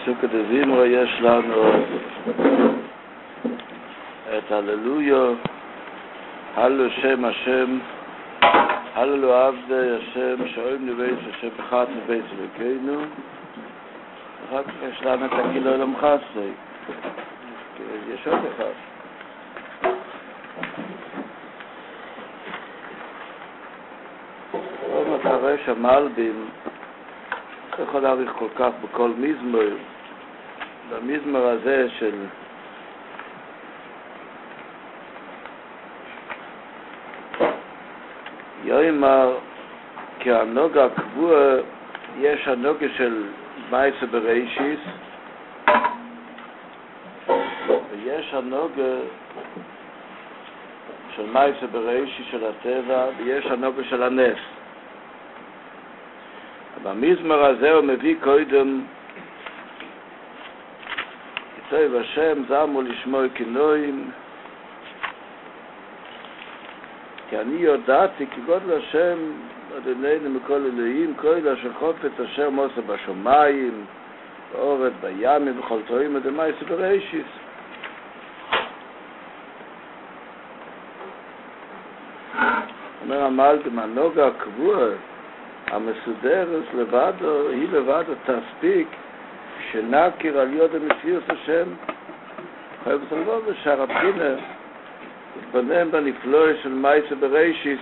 בסוכת הזמרה יש לנו את הללויה, הלו שם השם, הלו עבדי השם, שאוהב נבייס השם אחד נבייס אלוקינו. אחר כך יש לנו את הגילו אל המחסי, יש עוד אחד. אתה רואה שהמלבים יכול להעריך כל כך בכל מזמור, במזמור הזה של יאמר כי הנוגה הקבוע, יש הנוגה של מעשה בראשיס ויש הנוגה של מעשה בראשיס של הטבע ויש הנוגה של הנס. במזמור הזה הוא מביא קודם כתוב השם זמו לשמוע כינויים כי אני יודעתי כי גודל השם אדוננו מכל אלוהים כל אשר חופת אשר מוסר בשמיים באורת בימים וכל תורים אדמייס בראשיס. אומר המלבים הנוגה הקבוע המסודרת לבדו, היא לבדו תספיק שנכיר על יוד המציאות השם חייב סלבו בשער הבחינה התבונן בנפלא של מעשה בראשיס.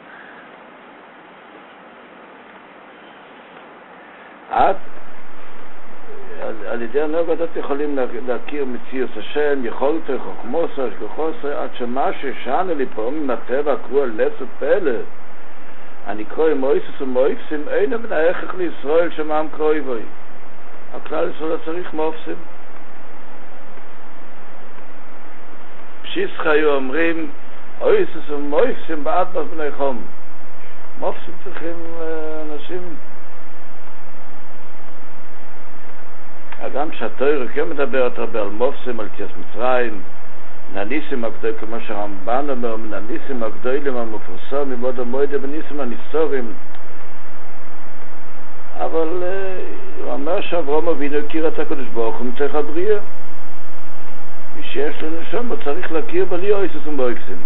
על ידי הנוגה הזאת יכולים להכיר מציאות השם, יכולת חוכמוסו, השגחוסו, עד שמה ששענו לי פעמים הטבע קרוא לצת פלא אני קרוי מויסס ומויפסים אין מן ההכרח לישראל שמם קרוי בוי. הכלל ישראל צריך מופסים. פשיסך היו אומרים אויסס ומויפסים בעד בני חום. מופסים צריכים אנשים. גם שהתורה כן מדברת הרבה על מופסים, על יציאת מצרים, נניסים הגדולים, כמו שהרמב"ן אומר, נניסים הגדולים המפורסמים, מאוד המועד בניסים הניסורים. אבל הוא אומר שאברהם אבינו הכיר את הקדוש ברוך הוא מצריך הבריאה. מי שיש לנו שם, הוא צריך להכיר בלי אויסס ומויפסים.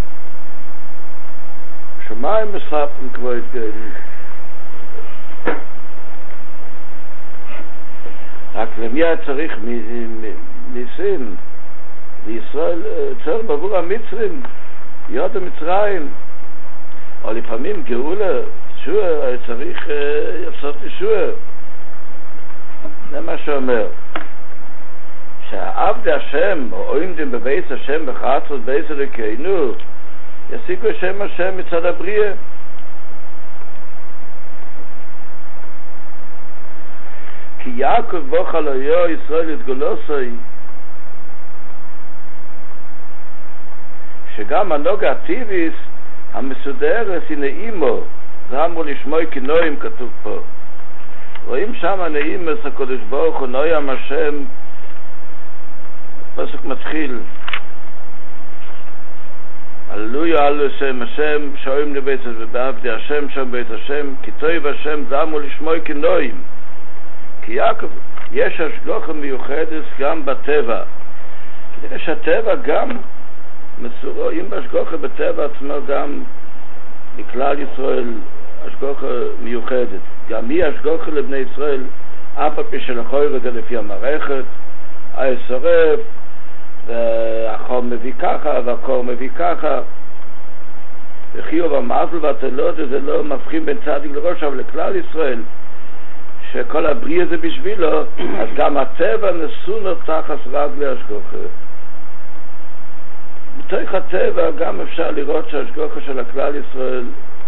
שמיים מספרים כמו התגלים. רק למי היה צריך ניסים? בישראל צור בעבור המצרים, להיות המצרים, או לפעמים גאולה, תשועה, צריך לעשות תשועה. זה מה שאומר. שהעבדי השם, או עומדים בבית השם בחצרות בית אלוקינו, יסיקו שם השם מצד הבריאה. כי יעקב בוך על היו ישראל יתגולוסוי, שגם הנוגה הטבעית המסודרת היא נעימו, זה אמרו לשמוע כינויים כתוב פה. רואים שם הנעימס הקדוש ברוך הוא נוים השם, הפסוק מתחיל הללויה הלו שם השם שאוהים לבית ובעבדי השם שם בית השם כי טוב השם זה אמרו לשמוע כינויים. כי יעקב יש השגחה מיוחדת גם בטבע, יש הטבע גם רואים בהשגחה בטבע עצמו גם לכלל ישראל השגחה מיוחדת. גם היא השגחה לבני ישראל אף על פי שלכאורה זה לפי המערכת הישרף והחום מביא ככה והקור מביא ככה וחיוב המאפל והתלות זה לא מבחין בין צדיק לראש, אבל לכלל ישראל שכל הבריאה זה בשבילו, אז גם הטבע נסונו תחת רגלי השגחה. בתוך הטבע גם אפשר לראות שהשגחה של הכלל ישראל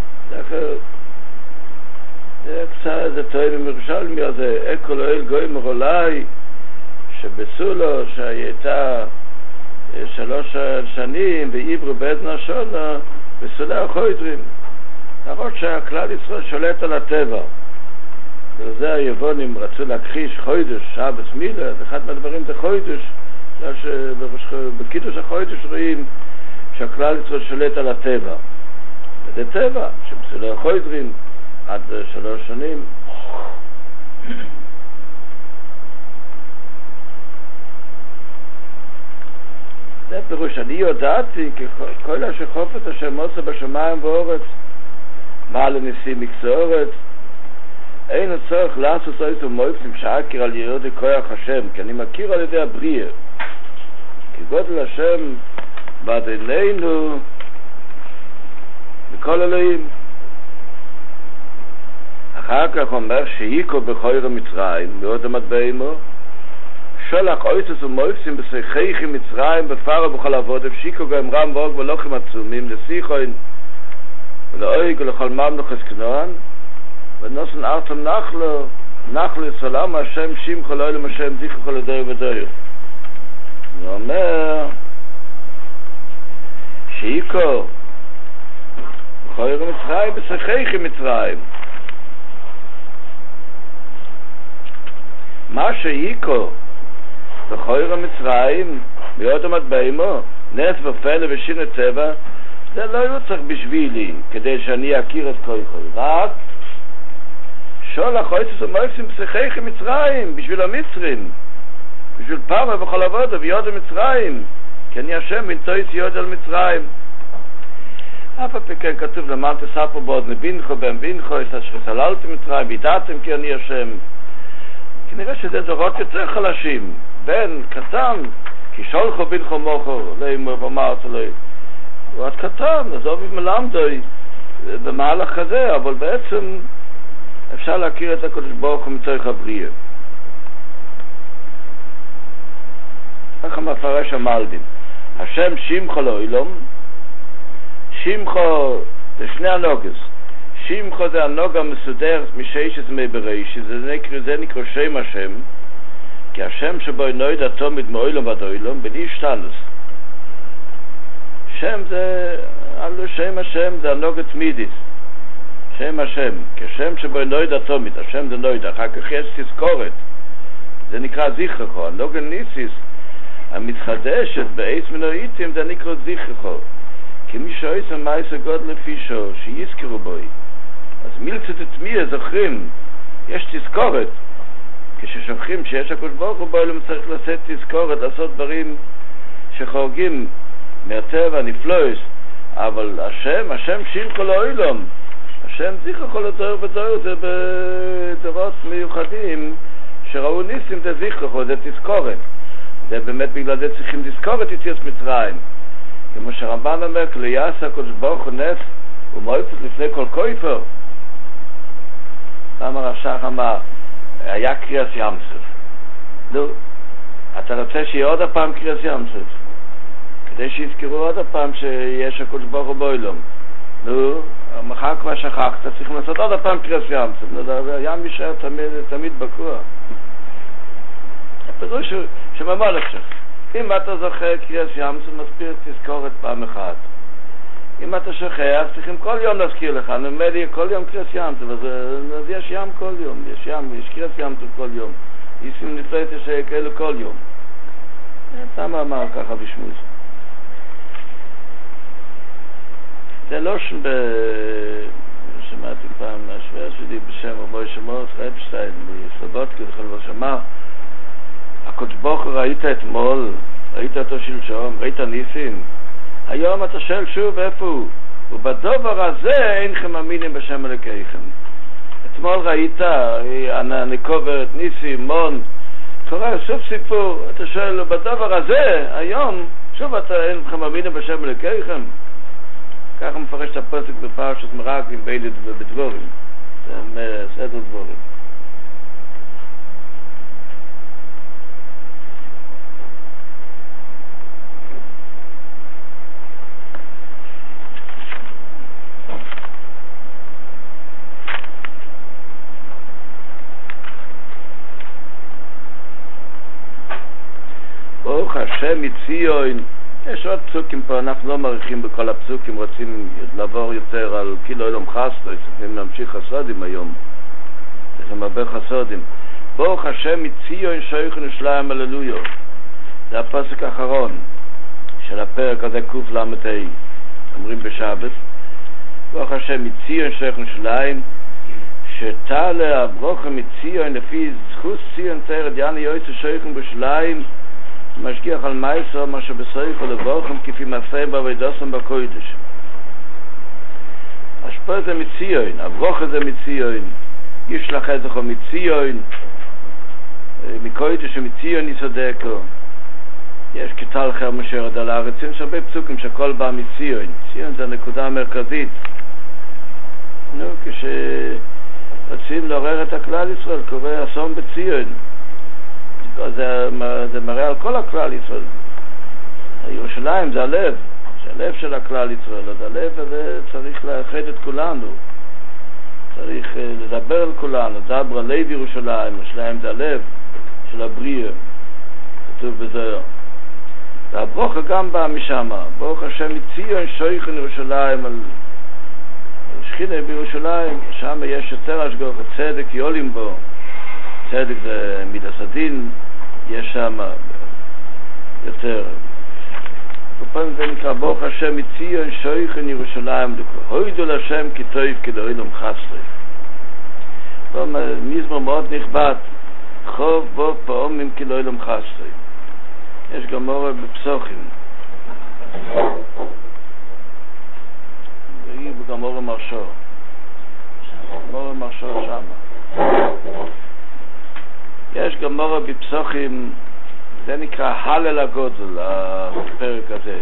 זה טוען ממרשלמי הזה אקול אוהל גוי מרולי שבסולו שהייתה 3 שנים ועברו בעדן השונה בסולי החוידרים להראות שהכלל ישראל שולט על הטבע. וזה היוונים רצו להכחיש חוידש, שבס מילה, אחד מהדברים זה חוידש, בקידוש החוידש רואים שהכלל ישראל שולט על הטבע. וזה טבע, שבסולי החוידרים עד 3 שנים. פירוש, אני יודעתי, כל אשר חופת השם עושה בשמיים ואורץ, מה לניסים מקצורת, אין הצורך לעשות איתו מויפסים שאכיר על ירודי כוח השם, כי אני מכיר על ידי הבריאה, כי גודל השם בעדינינו בכל אלוהים. אחר כך אומר שאיקו בחויר מצרים, מאוד המטבעימו, שולח אויסוס ומויפסים בשיחי מצרים, בפרו בכל עבוד, שיקו גם רם ואוג ולוחם עצומים, לשיחוין ולאויג ולכל ממלוכס כנוען, ונוסן ארתם נחלו יסולם השם שמחו לאילם השם זיכו לדור ודור. זה אומר שאיקו בחויר מצרים בשיחי מצרים, מה שאיקו בחויר המצרים מאוד המטבעימו נס ופלא ושינה טבע, זה לא יוצח בשבילי כדי שאני אכיר את כל רק שולח אויסוס ומויפסים בשיחי מצרים בשביל המצרים, בשביל פרעה וכל עבודה ויוד המצרים, כי אני השם בנטויס יוד על מצרים. אף הפכן כתוב למען תספו בעוד נבינכו בהם בינכו את אשר סללתם מצרים וידעתם כי אני השם. כנראה שזה דורות יותר חלשים, בן קטן, כי שולחו בינכו מוכו לאמור ואמרת לי, הוא עד קטן, עזוב עם מלמדוי במהלך כזה, אבל בעצם אפשר להכיר את הקדוש ברוך הוא מצורך הבריאה. ככה מפרש המלבין, השם שמחו לאילום, שמחו זה שני הנוגס, שמחו זה הנוג המסודר מששת מי בראשית, זה נקרא שם השם, כי השם שבו נויד התומד מאוילום ועד אוילום בלי השתנוס. שם זה, שם השם זה הנוג התמידיס, שם השם, כי השם שבו נויד התומד, השם זה נויד, אחר כך יש תזכורת, זה נקרא זיכרחו, הנוג הניסיס המתחדשת בעץ מנועיתים זה נקרא זיכרחו, כי מי שעושה מייסה גודל לפישו שיזכרו בוי, אז מילצת את מי זוכרים, יש תזכורת, כששוכחים שיש הקדוש ברוך הוא בעולם צריך לעשות תזכורת, לעשות דברים שחורגים מהטבע נפלויס, אבל השם שמחו לאילום, השם זיכרחו לדור ודור, זה בדורות מיוחדים שראו ניסים זה זיכרחו, זה תזכורת, זה באמת בגלל זה צריכים תזכורת יציאת מצרים, כמו שהרמב"ן אומר, כי יעשה הקדוש ברוך הוא נס ומועצת לפני כל כופר. למה רש"ך אמר, היה קריאס ים סוף. נו, אתה רוצה שיהיה עוד הפעם קריאס ים סוף? כדי שיזכרו עוד הפעם שיש הקדוש ברוך הוא בעולם. נו, מחר כבר שכחת, צריכים לעשות עוד הפעם קריאס ים סוף. נו, הים יישאר תמיד בקוע. הפירוש שממה לשך. אם אתה זוכר קריאס ים סוף, מספיר תזכורת פעם אחת. אם אתה שוכח, צריכים כל יום להזכיר לך, נאמר לי כל יום קריאס ים סוף, אז יש ים כל יום, יש קריאס ים סוף כל יום. ישים נפלט שכאלו כל יום. למה אמר ככה בשמוז? זה לא שמעתי פעם מהשוור שלי בשם רבוי שמוס, רפשטיין, מסלובודקי, זכר לו שמע, הקדוש ברוך הוא ראית אתמול, ראית אותו שלשום, ראית ניסים, היום אתה שואל שוב איפה הוא, ובדבר הזה אינכם מאמינים בשם אלוקיכם. אתמול ראית הנקובת, ניסים, מון, קורא סוף סיפור, אתה שואל בדבר הזה, היום, שוב אתה אינכם מאמינים בשם אלוקיכם. ככה מפרש את הפסוק בפרשת מראקים בילד ובדבורים, זה סדר דבורים. ברוך השם מציון, יש עוד פסוקים פה, אנחנו לא מעריכים בכל הפסוקים, רוצים לעבור יותר על כאילו אלום חסדו, צריכים להמשיך חסודים היום, צריכים הרבה חסודים. ברוך השם מציון שויכו נשלם הללויה, זה הפסוק האחרון של הפרק הזה קוף למתי, אומרים בשבת, ברוך השם מציון שויכו נשלם, שתעלה הברוכה מציון לפי זכוס ציון תרד יעני יויצו שויכו בשלם, משגיח על מייסר מה שבסויף ולבוכם כפי מסיים בעבודתם בקודש. השפוע זה מציון, הברוך זה מציון, ישלח עזכו מציון, מקודש מציון יסודקו. יש כתל חר משרד על הארץ, יש הרבה פסוקים שכל בא מציון. ציון זה הנקודה המרכזית. כשרוצים לעורר את הכלל ישראל, קורה אסון בציון. זה מראה על כל הכלל ישראל. ירושלים זה הלב, זה הלב של הכלל ישראל. אז הלב הזה צריך לאחד את כולנו. צריך לדבר על כולנו. דברה לב ירושלים, ירושלים זה הלב של הבריאה. כתוב בזה. והברוך גם בא משם. ברוך השם מציון שויכן ירושלים על שכינה בירושלים. שם יש יותר השגוח, צדק יולים בו. צדק זה מידת הדין, יש שם יותר. ופעם זה נקרא ברוך השם מציון שויכן ירושלים הוידו לשם כי טוב כדאילום חסרי. מזמור מאוד נכבד, חוב בו פעמים כדאילום חסרי. יש גמורה בפסוחים. והיא בגמורה מרשור. גמורה מרשור שם. יש גמורה בפסוחים, זה נקרא הלל הגודל, הפרק הזה.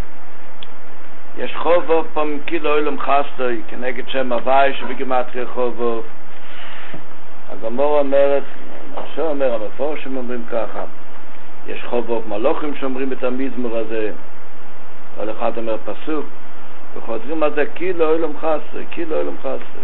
יש חובוב פעם כאילו אילום חסטוי, כנגד שם הוואי שבגימטריה חובוב. הגמורה אומרת, מרשור אומר, המפורשים אומרים ככה, יש חובוב מלוכים שאומרים את המזמור הזה, כל אחד אומר פסוק, וחוזרים על זה כאילו אילום חסטוי, כאילו אילום חסטוי.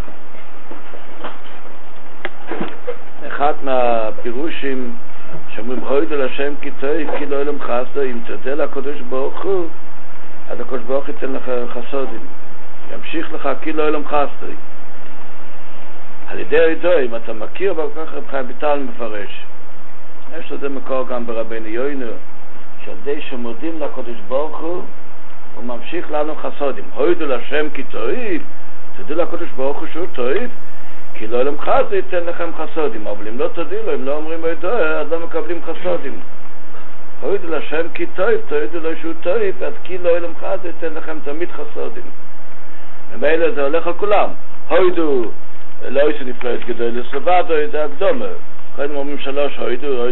אחד מהפירושים שאומרים הוידו לשם כי טוב כאילו אילום חסטוי, אם תודה לקדוש ברוך הוא, אז הקדוש ברוך ייתן לך חסודים, ימשיך לך כאילו אילום חסטוי. על ידי עדו, אם אתה מכיר בכך רב חיים ויטל מפרש, יש לזה מקור גם ברבנו יוינו, שעל ידי שמודים לקדוש ברוך הוא ממשיך לנו חסודים. הוידו לשם כי טוב, תדעו לקדוש ברוך הוא שהוא טוב, כי לא אילום חסטוי ייתן לכם חסודים. אבל אם לא תדעו לו, אם לא אומרים עדו, אז לא מקבלים חסודים. הוידו לשם כי טוב, תדעו לו שהוא טוב, אז כי לא אילום חסטוי ייתן לכם תמיד חסודים. ובאלה זה הולך על כולם. הוידו לא יש נפלאות גדול לסבדו, זה הקדומה. קודם אומרים שלוש, הוידו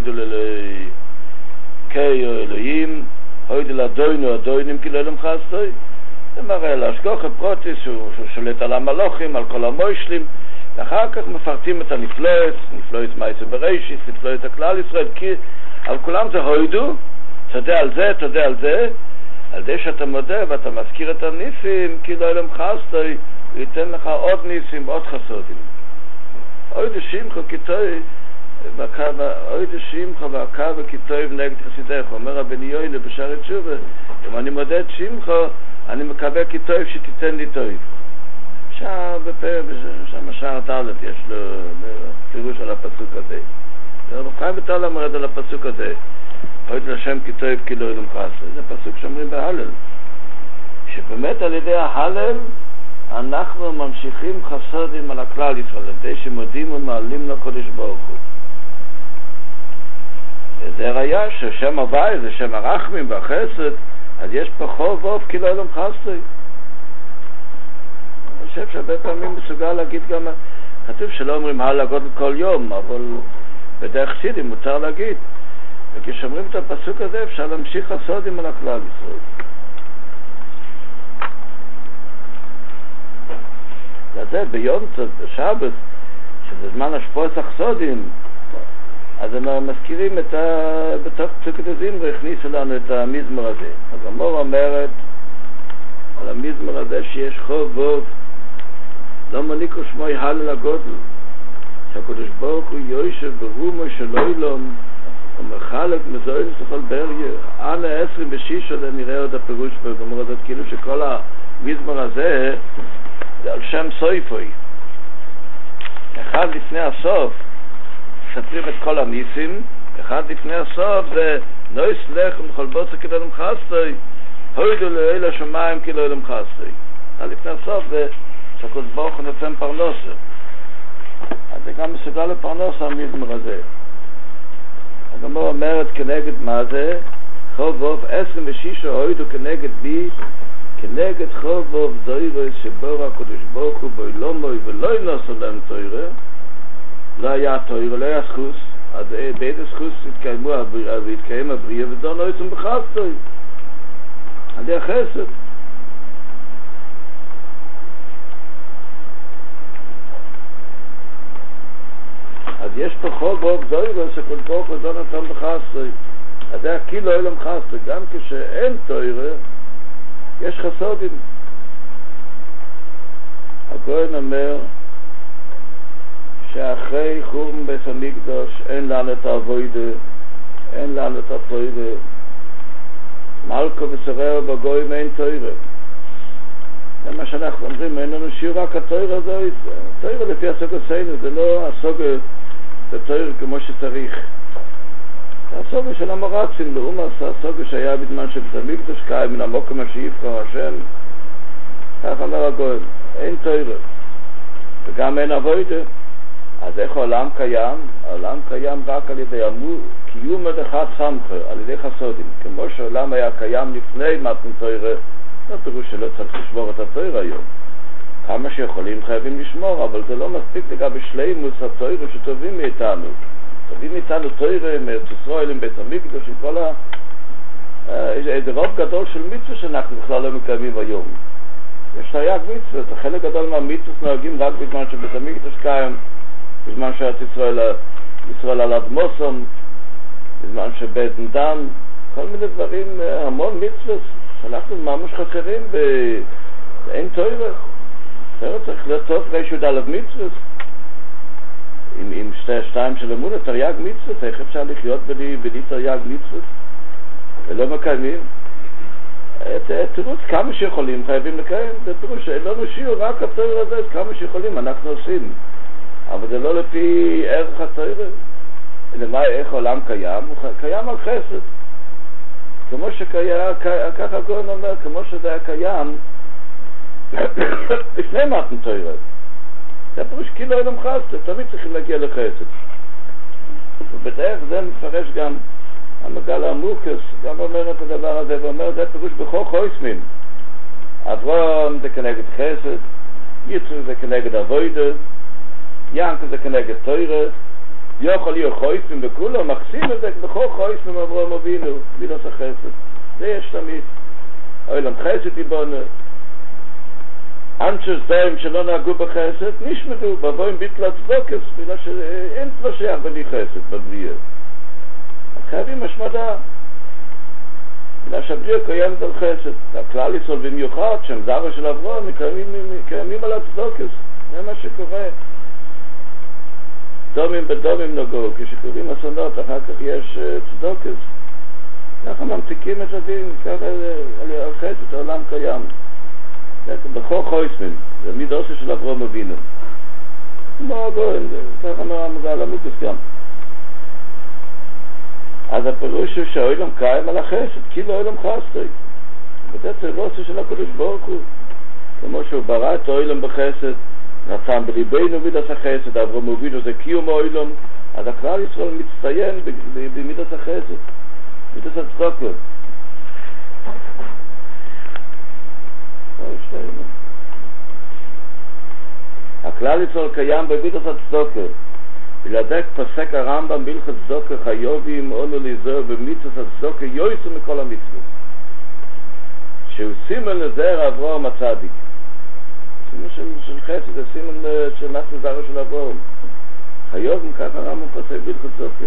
קי אלוהים, הוידו לדוינו, הדוינים כי לא אילום חסטוי. זה מראה להשגוח הפרוטיס, שהוא שולט על המלוכים, על כל המוישלים, ואחר כך מפרטים את הנפלאות, נפלאות מייסה בראשית, נפלאות הכלל ישראל, כי על כולם זה הוידו, תודה על זה, תודה על זה, על זה שאתה מודה ואתה מזכיר את הניסים, כי לא אילום חסטוי, הוא ייתן לך עוד ניסים, עוד חסודים. הוידו שמחה כי טוב, הוידו שמחה והקה וכי טוב נגד חסידך. אומר רבנו יוינו בשערי תשובה, אם אני מודה את שמחה, אני מקווה כי טוב שתיתן לי טוב. שם בפרק, שם שער ד' יש לו פירוש על הפסוק הזה. רב חיים ויטל מרד על הפסוק הזה. הוידו לשם כי טוב כי לא אילום חסטוי. זה פסוק שאומרים בהלל. שבאמת על ידי ההלל אנחנו ממשיכים חסודים על הכלל ישראל, על ידי שמודים ומעלים לקדוש ברוך הוא. וזה ראיה ששם הוואי זה שם הרחמים והחסד, אז יש פה חוב ואוף כי לא אילום חסטוי. אני חושב שהרבה פעמים מסוגל להגיד גם, כתוב שלא אומרים הלל הגודל כל יום, אבל בדרך חסידים מותר להגיד. וכשאומרים את הפסוק הזה אפשר להמשיך חסודים על הכלל ישראל. לזה ביום בשבת, שזה זמן השפועת החסודים, אז הם מזכירים בתוך פסוקת הזמרה, הכניסו לנו את המזמור הזה. הגמרא אומרת על המזמור הזה שיש חוב ואוף, לא מניקו שמוי הלל הגודל, שהקדוש ברוך הוא יושב ברומו של אילום, ומחלק מזוין לכל בריה. אנה 26 זה נראה עוד הפירוש בגמרא הזאת, כאילו שכל המזמור הזה זה על שם סויפוי. אחד לפני הסוף ספרים את כל הניסים, אחד לפני הסוף זה נויס לחם וכל בוסר כי לא אילום חסטוי, הוידו לאל השמיים כי לא אילום חסטוי. אחד לפני הסוף זה שהקדוש ברוך הוא נותן פרנסה. אז זה גם מסוגל לפרנסה המזמור הזה. הגמרא אומרת כנגד מה זה? חוב ווב 26 הוידו כנגד בי, כנגד חוב ווב זוירס שבור הקדוש ברוך הוא בוי לא מוי ולא ינוסו להם תוירה, לא היה תוירה, לא היה זכוס, אז באיזה זכוס התקיים הבריאה ודון לא יצום בחסטוי על ידי החסד. אז יש פה חוב ווב זוירס שכל ברוך הוא דון יצום בחסטוי, אז זה כאילו אילם חסטוי, גם כשאין תוירה יש חסודים. הכהן אומר שאחרי חורבן בית המקדש אין לנו את העבודה, אין לנו את התוירה. מלכו ושריה בגויים אין תוירה. זה מה שאנחנו אומרים, אין לנו שיעור רק התוירה הזאת. התוירה לפי הסוג עשינו, זה לא הסוג התוירה כמו שצריך. זה הסוג של המורצים, לאומס, הסוג שהיה בזמן של בית המקדש קיים מן המוקם שיבחר השם. כך אומר הגויים, אין תוירה. וגם אין עבודה. אז איך העולם קיים? העולם קיים רק על ידי קיום הדחת סמכה, על ידי חסודים. כמו שהעולם היה קיים לפני מתן תוירה, זה פירוש שלא צריך לשמור את התוירה היום. כמה שיכולים חייבים לשמור, אבל זה לא מספיק לגבי שלימוס התוירה שטובים מאיתנו. טובים מאיתנו תוירה, מארץ ישראל, עם בית המקדש, עם כל איזה רוב גדול של מצווה שאנחנו בכלל לא מקיימים היום. יש תרי"ג מצוות, חלק גדול מהמצוות נוהגים רק בזמן שבית המקדש קיים, בזמן שאת ישראל על אדמוסום, בזמן שבית נדן, כל מיני דברים, המון מצוות, שאנחנו ממש חסרים באין תוירה. תוירה צריך להיות טוב רישוד עליו מצוות. עם שתיים של אמונה, תרי"ג מצוות, איך אפשר לחיות בלי תרי"ג מצוות? ולא מקיימים. תירוץ כמה שיכולים חייבים לקיים, זה פירוש שאין לנו שיעור רק התוירה הזה, כמה שיכולים אנחנו עושים. אבל זה לא לפי ערך התוירה. למה, איך העולם קיים? הוא קיים על חסד. כמו שקיים, ככה הגאון אומר, כמו שזה היה קיים לפני מתן תוירה. זה פירוש כאילו אילם חסד, תמיד צריכים להגיע לחסד. ובדרך זה מפרש גם המגל המוקס, גם אומר את הדבר הזה, ואומר זה פירוש בכל חויסמים. אברהם זה כנגד חסד, יצחק זה כנגד עבודה, ינקה זה כנגד תוירה, יכול להיות חויסמים בכולו, מקסים את זה בכל חויסמים אברהם אבינו, מילוס החסד. זה יש תמיד. אילם חסד יבונה. אנשי זרים שלא נהגו בחסד, נשמדו, בבואים ביטל הצדוקס, בגלל שאין לא שייך בלי חסד בבריאה. חייבים השמדה. בגלל שהבריאה קיימת על חסד. הכלל ישראל במיוחד, שהם זרה של אברהם, קיימים על הצדוקס. זה מה שקורה. דומים בדומים נגעו, כשקוראים אסונות, אחר כך יש צדוקס. ככה ממתיקים את הדין, ככה על חסד, העולם קיים. בכל חויסמים, זה מידוסה של אברהם אבינו. כמו הגויים, ככה אומר המגל המוקס גם. אז הפירוש הוא שהאילם קיים על החסד, כאילו האילם חסד. וזה צלבוסה של הקדוש ברוך הוא. כמו שהוא ברא את האילם בחסד, נתן בליבנו מידס החסד, אברהם אבינו זה קיום האילם, אז הכלל ישראל מצטיין במידס החסד, מידס הצדוקה. הכלל ישראל קיים במידס הצדוקה. בלעדק פסק הרמב"ם בהלכות צדוקה חיובים עולו להיזהר במצוות הצדוקה יויסו מכל המצוות. שהוא סימן לזרע אברהם הצדיק. סימן של חסד, זה סימן שאנחנו זרע של אברהם. חיובים ככה הרמב"ם פסק בהלכות צדוקה.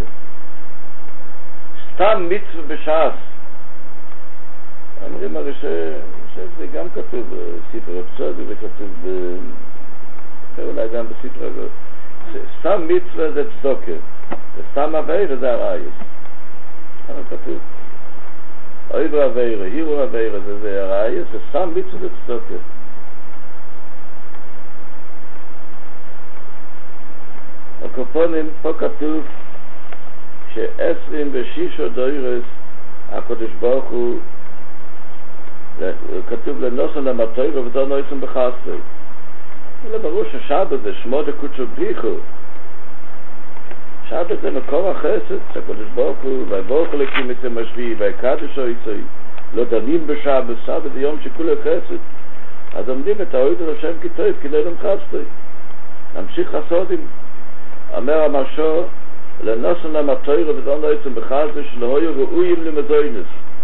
סתם מצווה בש"ס. אומרים הרי שזה גם כתוב בספר הפסודי וכתוב אולי גם בספר הגות. סתם מצווה זה צדוקה, וסתם עבירה זה הרעיס. ככה כתוב. אוי בעבירה, הירו עבירה זה הרעיס, וסתם מצווה זה צדוקה. הקופונים, פה כתוב ש26 דוירס הקדוש ברוך הוא כתוב לנוסן למטוירו ודון נויסן בחסוי. זה ברור ששבת זה שמו דקודשו בריחו, שבת זה מקור החסד, שהקדוש ברוך הוא, ויברך אלוקים את יום השביעי, ויקדש אותו, לא דנים בשבת, שבת זה יום שכולו חסד. אז עומדים את ההודו לשם כי טוב, כי לא חסדו. נמשיך חסודים. אומר המרשו, לנוסן להם התוירה ודון לעצם בחסדו, שלא היו ראויים למזוינס.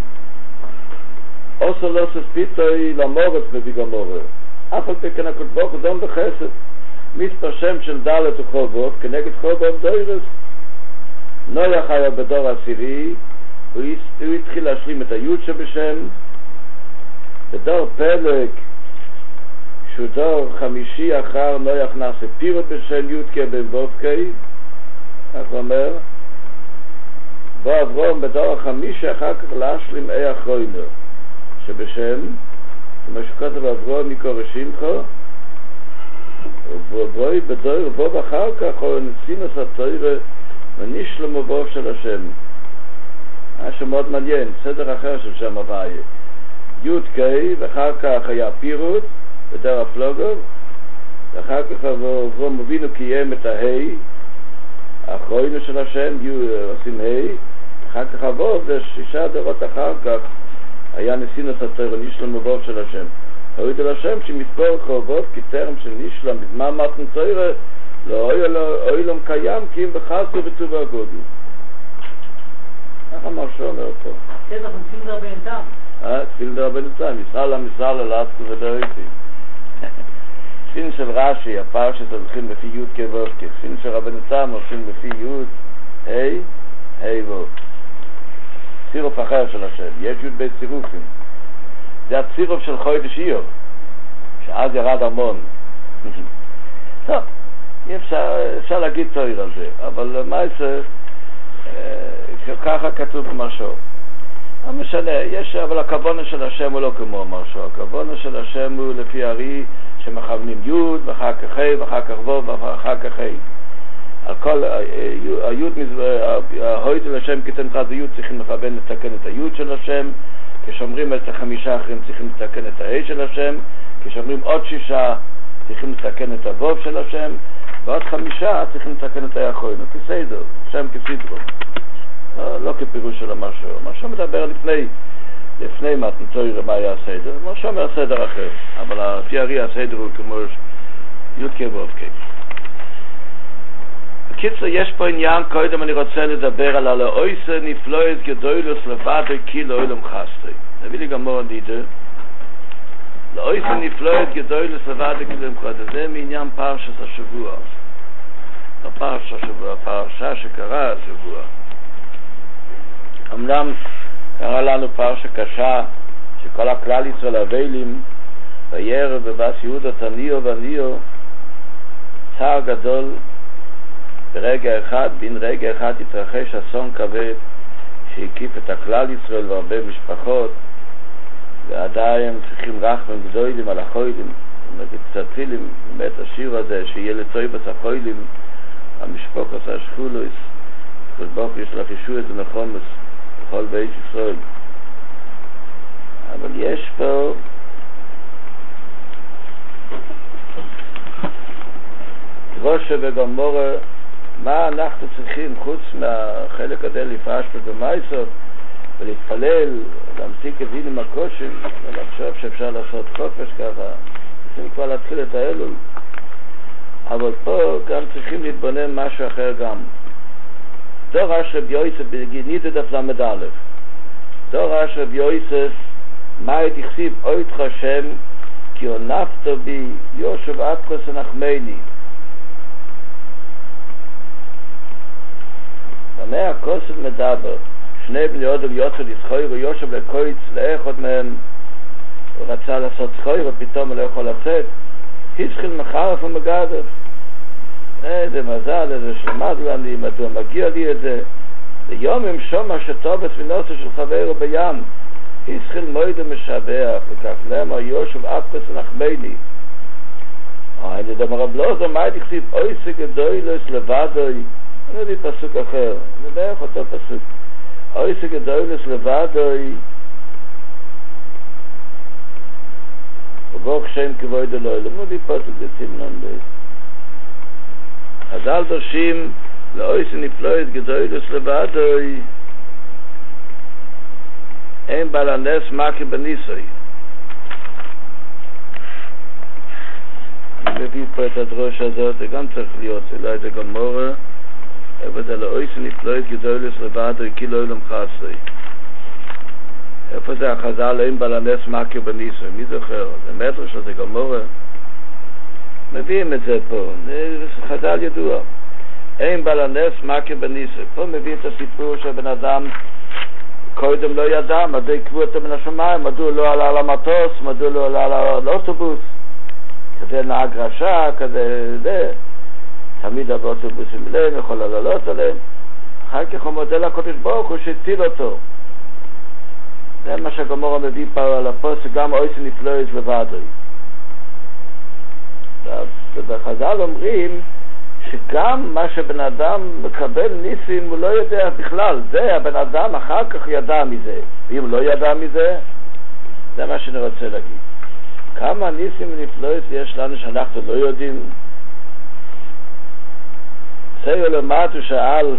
עושה לוסס פיתוי למורץ מביא גמורה. אף על פי כן הקדוש ברוך הוא דון בחסד. מספר שם של דלת וחובות, כנגד חובות דוירס. נויח היה בדור העשירי, הוא התחיל להשלים את היוד שבשם. בדור פלג, שהוא דור חמישי אחר נויח נעשה פירות בשם יוד כבן בובקי, כך הוא אומר. בו אברום בדור החמישי אחר כך להשלים אי אחרוינר, שבשם, כמו שכותב אברום מקורא שמחו, ובואי בדור ובוב אחר כך הוא נסינוס התוירה ונשלם ובוב של השם. היה שם מאוד מעניין, סדר אחר של שם הוויה. יוד קי, ואחר כך היה פירות בדור הפלוגוב, ואחר כך אברום אבינו קיים את ההי, האחרוינו של השם, עושים ההי, אחר כך אבוב, זה 6 דורות אחר כך היה נסינוס התוירה ונשלם ובוב של השם. הוריד אל השם שמספור חובות כתרם של נשלם בזמן מתן תוירה לא אוילום קיים כי אם בחסו בטוב הגודל. איך אמר שאומר פה? אנחנו תפיל דרבן תם. תפיל דרבן תם, מסעלה לעסקו ודאיתי. תפיל של רש"י, הפרשת הולכים לפי יוד כבוב, תפיל של רבן תם הולכים לפי יוד ה' ו'. צירוף אחר של השם, יש יוד בית צירופים. זה הצירוף של חודש איוב, שאז ירד המון. טוב, אפשר להגיד תויר על זה, אבל מה זה, ככה כתוב במשהו. לא משנה, אבל הכוונה של השם הוא לא כמו משהו. הכוונה של השם הוא לפי הרי שמכוונים יוד, ואחר כך ה', ואחר כך ו', ואחר כך ה'. על כל היוד, ההויד לשם כתן חד היוד צריכים לכוון לתקן את היוד של השם, כשאומרים את 5 אחרים צריכים לתקן את ה-A של השם, כשאומרים עוד 6 צריכים לתקן את הווב של השם, ועוד 5 צריכים לתקן את האחרוינו, כסדר, שם כסדרו. לא כפירוש של המשהו. המשהו מדבר לפני מתן תוירה מה היה הסדר, המשהו אומר סדר אחר, אבל לפי הרי הסדר הוא כמו י' כבוב כ'. בקיצור, יש פה עניין, קודם אני רוצה לדבר על הלאויסה נפלויס גדולוס לבדו כי לאוילום חסדו. נביא לי גמור נידה. לאויסה נפלויס גדולוס לבדו כי לאוילום חסדו. זה מעניין פרשת השבוע. לא פרשת השבוע, פרשה שקרה השבוע. אמנם קרה לנו פרשה קשה, שכל הכלל ישראל הבלים, וירא ובס יהודה תניאו וניאו, צער גדול, ברגע אחד, בין רגע אחד התרחש אסון כבד שהקיף את הכלל ישראל והרבה משפחות, ועדיין צריכים רחמים גדולים על החוילים. נגיד קצת פילים, באמת השיר הזה, שיהיה לטויבס החוילים, המשפחות השכולוס, כל ברוך יש לך ישוע את זה נחומס, בכל בית ישראל. אבל יש פה דרושה וגמורה, מה אנחנו צריכים חוץ מהחלק הזה לפרשת במייסות ולהתפלל, להמתיק אבין עם הקושי ולחשוב שאפשר לעשות חופש ככה, צריכים כבר להתחיל את האלול. אבל פה גם צריכים להתבונן משהו אחר גם. דור רב יוסף בגיניד דף למד א', דור רב יוסף מה יתכסיב אויתך השם כי עונפת בי יושב עד כוס נחמני. במה הכוסת מדבר, 2 בני אדם יוצא לסחויר ויושב לקויץ לאחד מהם, הוא רצה לעשות סחויר ופתאום הוא לא יכול לצאת, התחיל מחרף ומגדף. איזה מזל, איזה שלמד לי, מדוע מגיע לי את זה. ליום עם שומע שטובס ונוסע של חברו בים, התחיל מועד ומשבח, וכך למה יושב עד כוס נחמני. אני דמר רב לוזו, מה תכסיב אויסה גדולוס לבדוי, אני יודע פסוק אחר, זה בערך אותו פסוק. אויסה גדולוס לבדוי, ובוך שם כבוד אלוהי, אני יודע פסוק זה סימנון בית. חז"ל דורשים לאויס נפלוית גדולס לבדוי אין בעל הנס מקי בניסוי. אני מביא פה את הדרוש הזאת, זה גם צריך להיות, זה לא איזה גמורה, אבל זה לאויס נפלוית גדולס לבדוי כי לא ילם חסוי. איפה זה החז"ל אין בעל הנס מקי בניסוי? מי זוכר? זה מדרש או זה גמורה? מביאים את זה פה, זה חז"ל ידוע. אין בעל הנס מקי בניסוי. פה מביא את הסיפור שבן אדם קודם לא ידע, מדוע עקבו אותו מן השמיים, מדוע לא עלה על המטוס, מדוע לא עלה על האוטובוס, כזה נהג רשע, כזה זה, תמיד באוטובוסים אליהם, יכול לעלות עליהם. אחר כך הוא מודה לקדוש ברוך הוא שהציל אותו. זה מה שהגמרא מביא פה על הפוסק, גם אויס נפלוית לבדוי. ובחז"ל אומרים שגם מה שבן אדם מקבל ניסים הוא לא יודע בכלל, זה הבן אדם אחר כך ידע מזה, ואם לא ידע מזה, זה מה שאני רוצה להגיד. כמה ניסים ונפלאות יש לנו שאנחנו לא יודעים? סייר למט הוא שאל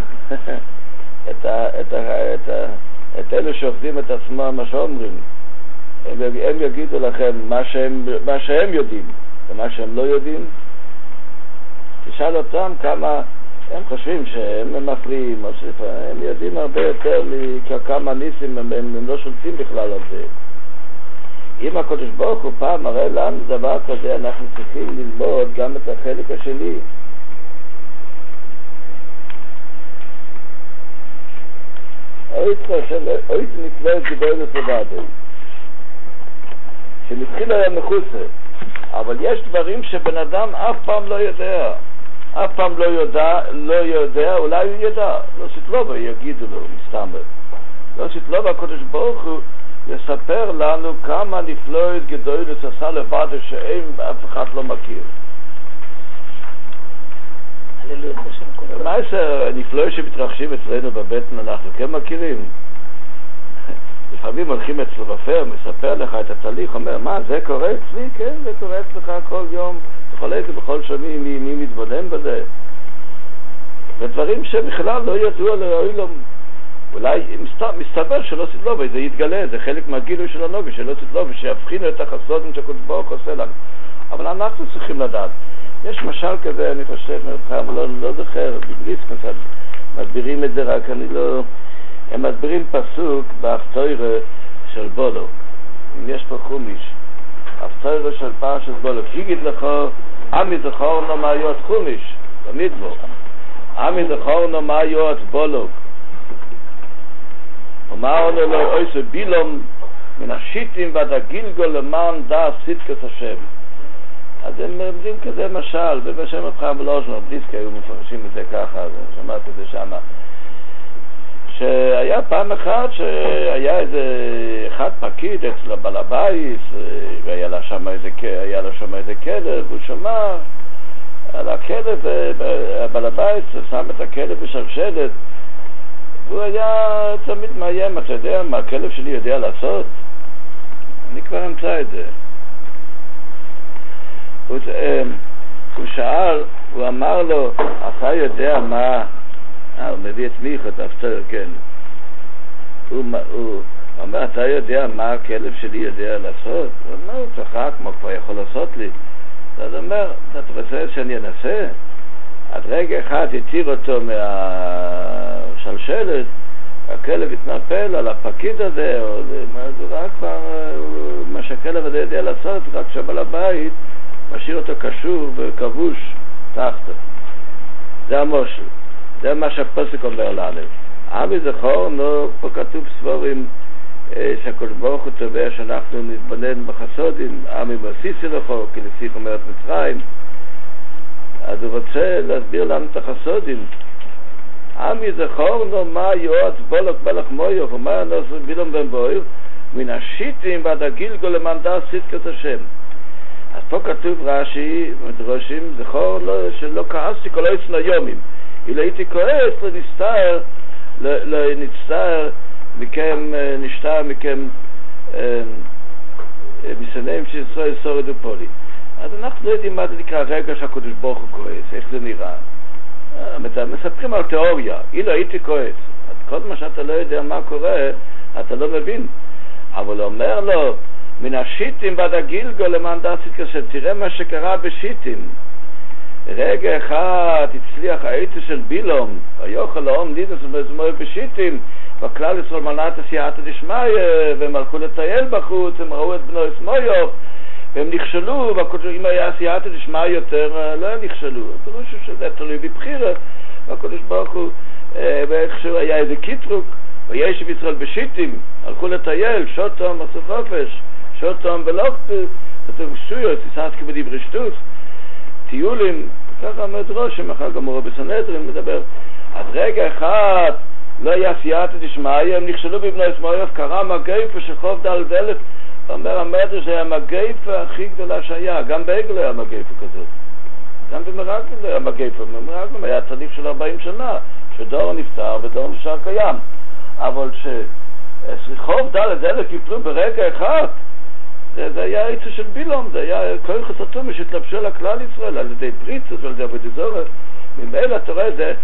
את אלו שאוכדים את עצמם, מה שאומרים, הם יגידו לכם מה שהם יודעים ומה שהם לא יודעים. תשאל אותם כמה הם חושבים שהם מפריעים, הם יודעים הרבה יותר מכמה ניסים, הם לא שולטים בכלל על זה. אם הקדוש ברוך הוא פעם מראה לנו דבר כזה, אנחנו צריכים ללמוד גם את החלק השני. אויס נפלוית גדולס לבדוי, שמתחיל היה מחוסה, אבל יש דברים שבן אדם אף פעם לא יודע. אף פעם לא יודע, אולי הוא ידע, לא סתלובה יגידו לו, מסתמר. לא סתלובה, הקדוש ברוך הוא יספר לנו כמה נפלוית גדולס עשה לבד שאין אף אחד לא מכיר. מה זה נפלוית שמתרחשים אצלנו בבטן אנחנו כן מכירים? לפעמים הולכים אצל רופא, מספר לך את התהליך, אומר, מה, זה קורה אצלי? כן, זה קורה אצלך כל יום. בכל איזה, בכל שומעים, מי מתבונן בזה. ודברים שבכלל לא ידוע לאוילום. אולי מסתבר שלא סתלובה, זה יתגלה, זה חלק מהגילוי של הנוגה, שלא סתלובה, שיבחינו את החסודים שהקדוש ברוך הוא עושה לנו. אבל אנחנו צריכים לדעת. יש משל כזה, אני חושב, לא זוכר, בבליסקוס, מסבירים את זה רק, הם מסבירים פסוק בהפטוירה של בולוק. אם יש פה חומיש, הפטוירה של פרשת בולוק, יגיד לך, עמי זכורנו מה יות חומיש, במדבר. עמי זכורנו מה יות בולוק. אמרנו לו, אויסו בילום, מן השיטים ועד הגילגול למען דעת צדקת השם. אז הם אומרים כזה משל, ובשם אברהם ולוז'נר, בליסקי היו מפרשים את זה ככה, שמעתי את זה שמה. שהיה פעם אחת שהיה איזה אחד פקיד אצל הבעל הבית, והיה לה שם איזה כלב, הוא שמע על הכלב, הבעל הבית שם את הכלב בשלשלת, והוא היה תמיד מאיים, אתה יודע מה הכלב שלי יודע לעשות? אני כבר אמצא את זה. הוא שאל, הוא אמר לו, אתה יודע מה, הוא מביא את מיכות, אפשר, כן. הוא אומר, אתה יודע מה הכלב שלי יודע לעשות? הוא אומר, הוא צחק, מה כבר יכול לעשות לי? אז הוא אומר, אתה רוצה שאני אנסה? עד רגע אחד התיר אותו מהשלשלת, הכלב התנפל על הפקיד הזה, זה רק כבר מה שהכלב הזה יודע לעשות, רק שבעל הבית משאיר אותו קשור וכבוש תחתו. זה המושל. זה מה שהפסוק אומר לנו. עמי זכור, פה כתוב סבורים שהקדוש ברוך הוא תובע שאנחנו נתבונן בחסודים, עמי מסיסי לכו, כי נסיך אומרת מצרים. אז הוא רוצה להסביר לנו את החסודים. עמי זכור, מה יועץ בולוק בלך מויוך, ומה נוסו בילום בן בויר, מן השיטים ועד הגילגול למען דעת צדקת השם. אז פה כתוב רש"י, מדרושים, זכור שלא כעסתי כל עצם היומים. אילו הייתי כועס, נשתר מכם משנאים שישראל שורדו פולי. אז אנחנו לא יודעים מה זה נקרא רגע שהקדוש ברוך הוא כועס, איך זה נראה. מספרים על תיאוריה, אילו הייתי כועס, כל מה שאתה לא יודע מה קורה, אתה לא מבין. אבל אומר לו, מן השיטים ועד הגילגול למען דעשית כסף, תראה מה שקרה בשיטים. רגע אחד הצליח האיתו של בילום, היוכל לאום לידס ומזמור בשיטים, וכלל ישראל מנעת סייעתא דשמיא, והם הלכו לטייל בחוץ, הם ראו את בנו אסמויוב, והם נכשלו, אם היה סייעתא דשמיא יותר, לא נכשלו. פירוש שזה תלוי בבחירה, והקדוש ברוך הוא, ואיכשהו היה איזה קיטרוק, וישב ישראל בשיטים, הלכו לטייל, שוטום, עשו חופש, שוטום ולוקטו, כתוב שויות, יסעסקי בדברי שטוס, טיולים, ככה עמד ראשם, אחר גמורה בסנהדרין מדבר, אז רגע אחד, לא היה סייעתא דשמיא, הם נכשלו בבנו אסמויוב, קרא מגפה שחוב דלת, אומר המדרש, זה המגפה הכי גדולה שהיה, גם בעגל היה מגפה כזאת, גם במרגלים היה מגפה, במרגלים היה צדיק של 40 שנה, שדור נפטר ודור נשאר קיים, אבל שחוב דלת יפלו ברגע אחד, זה היה עיצו של בילום, זה היה כל חסתום שהתלבשו לכלל ישראל, על ידי פריצות ועל ידי עבודי זורח. ממילא אתה רואה זה,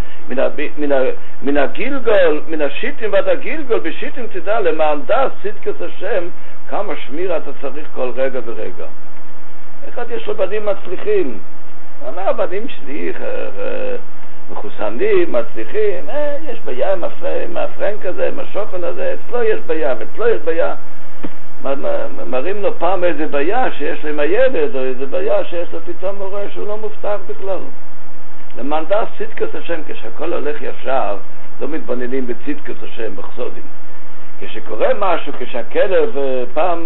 מן הגילגול, מן השיטים ועד הגילגול, בשיטים תדע למען דעת צדקת השם, כמה שמירה אתה צריך כל רגע ורגע. אחד יש לו בנים מצליחים, אומר הבנים שלי מחוסנים, מצליחים, יש בעיה עם הפרנק הזה, עם השוקן הזה, אצלו יש בעיה ואצלו יש בעיה. מראים לו פעם איזה בעיה שיש לו עם הילד, או איזה בעיה שיש לו פתאום מורה שהוא לא מובטח בכלל. למען דעת צדקת השם, כשהכל הולך ישר, לא מתבוננים בצדקת השם, בחסודים. כשקורה משהו, כשהכלב פעם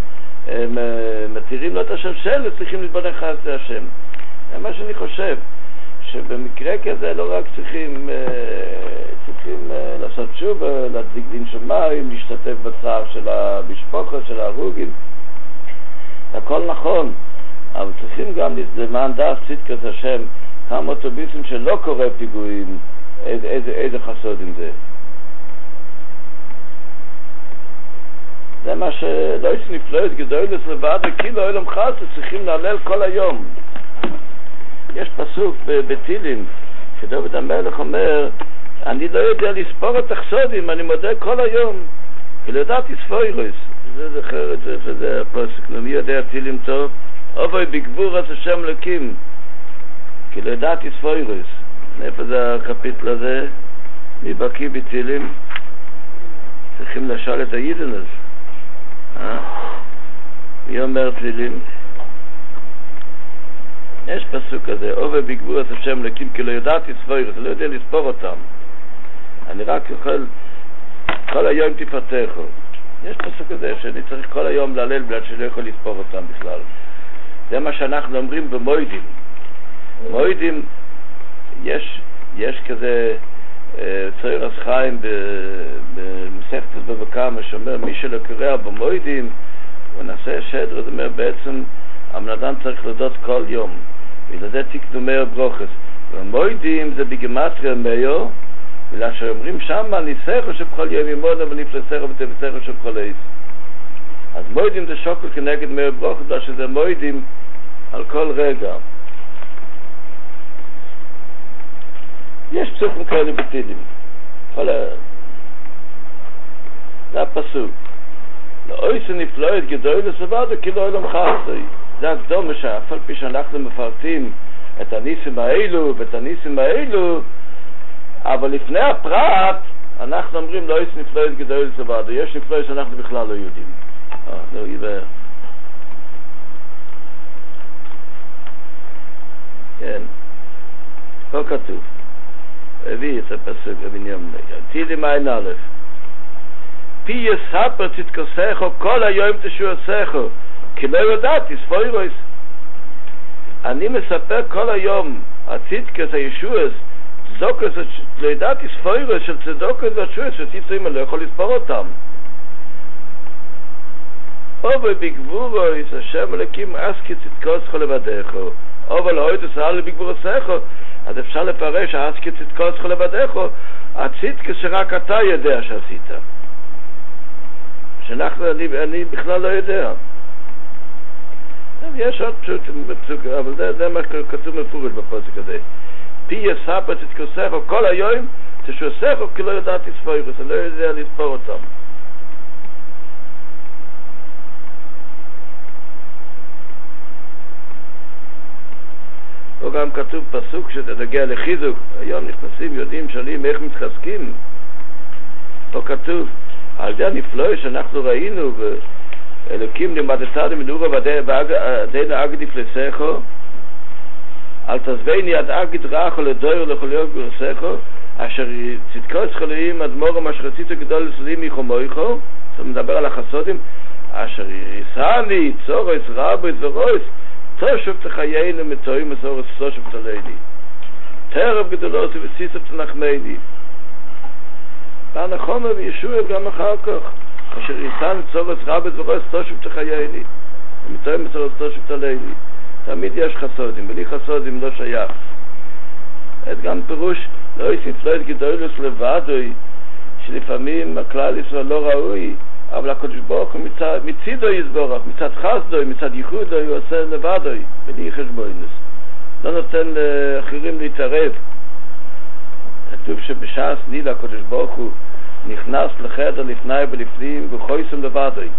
מתירים לו את השם שלו, צריכים להתבונן חסדי השם. זה מה שאני חושב, שבמקרה כזה לא רק צריכים לעשות שוב, להדליק דין שמיים, להשתתף בצער של המשפחה, של ההרוגים. הכל נכון, אבל צריכים גם למען דעת צדקת השם, כמה אוטובוסים שלא קורה פיגועים, איזה חסוד עם זה. זה מה שלא יש נפלאות גדולת לבד, וכאילו אילם חסד צריכים להלל כל היום. יש פסוק בתהילים, שדוד המלך אומר, אני לא יודע לספור את החסודים, אני מודה כל היום, כי לא ידעתי ספוירוס. זה זכר את זה, וזה הפסוק, מי יודע תהילים טוב? אובוי בגבורת השם לקים, כי לא ידעתי ספוירוס. איפה זה הקפיטל הזה? מי בקיא בתהילים? צריכים לשאול את הידנס. מי אומר תהילים? יש פסוק כזה, אובה בגבורת השם לקים, כי לא ידעתי ספוירוס, לא יודע לספור אותם. אני רק יכול, כל היום תפתחו. יש פסוק כזה שאני צריך כל היום להלל בגלל שאני לא יכול לספור אותם בכלל. זה מה שאנחנו אומרים במוידים. מוידים, יש כזה צוירס חיים במסכת בבקמה שאומר, מי שלא קורא במוידים, הוא נעשה שדר, זאת אומרת בעצם, הבן אדם צריך לדעות כל יום. ולזה תקנו מאיר ברוכס. ומוידים זה בגימטריה מאיר, בגלל שאומרים שם, ניסחו שבכל יום ימונה ונפלסחו ותפסחו שבכל איס. אז מוידים זה שוקל כנגד מאיר ברוכס, בגלל שזה מוידים על כל רגע. יש פסוקים כאלה בתהילים. זה הפסוק. לאויס נפלאות גדולת לבד, כי לא אילם חסד. זה הקדומה שאף על פי שאנחנו מפרטים את הניסים האלו ואת הניסים האלו, אבל לפני הפרט אנחנו אומרים לא יש נפלאות גדולת לבד, יש נפלאות שאנחנו בכלל לא יודעים. לא יבהר. כן. פה כתוב. הביא את הפסוק בבנימין. תהילים עין א'. פי יספר צדקוסךו כל היום תשועסךו, כי לא ידעתי ספוירוס. אני מספר כל היום הצדקת הישועס, צדוקת, לא ידעתי ספוירוס של צדוקת והשועס, שציצויים אני לא יכול לספור אותם. אבל בגבורוס השם אלוקים אסקי צדקוסךו לבדךו, אבל לא תסעל בגבורוסךו, אז אפשר לפרש אסקי צדקוסךו לבדךו, הצדקת שרק אתה יודע שעשית. אני בכלל לא יודע. יש עוד פשוט, אבל זה מה כתוב מפורש בפסוק הזה. פי יספר תתכוסךו כל היום, תשוסךו כי לא יודעת לספור, אתה לא יודע לספור אותם. פה גם כתוב פסוק שאתה נגיע לחיזוק, היום נכנסים, יודעים, שואלים איך מתחזקים. פה כתוב, על זה הנפלא שאנחנו ראינו, ואלוקים לימדתנו מנורה ועדינו אגד יפלסךו, אל תעזבני עד אגד רחו לדויר לכל יום גרסךו, אשר צדקו אצחלויים אדמורו מה שרציתו גדול לסודים מחומויכו, זה מדבר על החסודים, אשר יסעני צורס רבויס ורויס, תושב תחיינו מתועים מסורס תושב תלידי, תרב גדולות וסיסב תנחמני. והנחומה וישוע גם אחר כך, אשר יסעני צורס רבויס ורויס תושב תחייני, ומתועים מסורס תושב תלידי. תמיד יש חסודים, בלי חסודים לא שייך. את גם פירוש לא יש נפלאות גדולוס לבדוי, שלפעמים הכלל ישראל לא ראוי, אבל הקדוש ברוך הוא מצידו יסבורך, מצד חסדוי, מצד ייחודוי, הוא עושה לבדוי, בלי חשבונוס. לא נותן לאחרים להתערב. כתוב שבשעס נילה הקדוש ברוך הוא נכנס לחדר לפני ולפנים וחויסם לבדוי.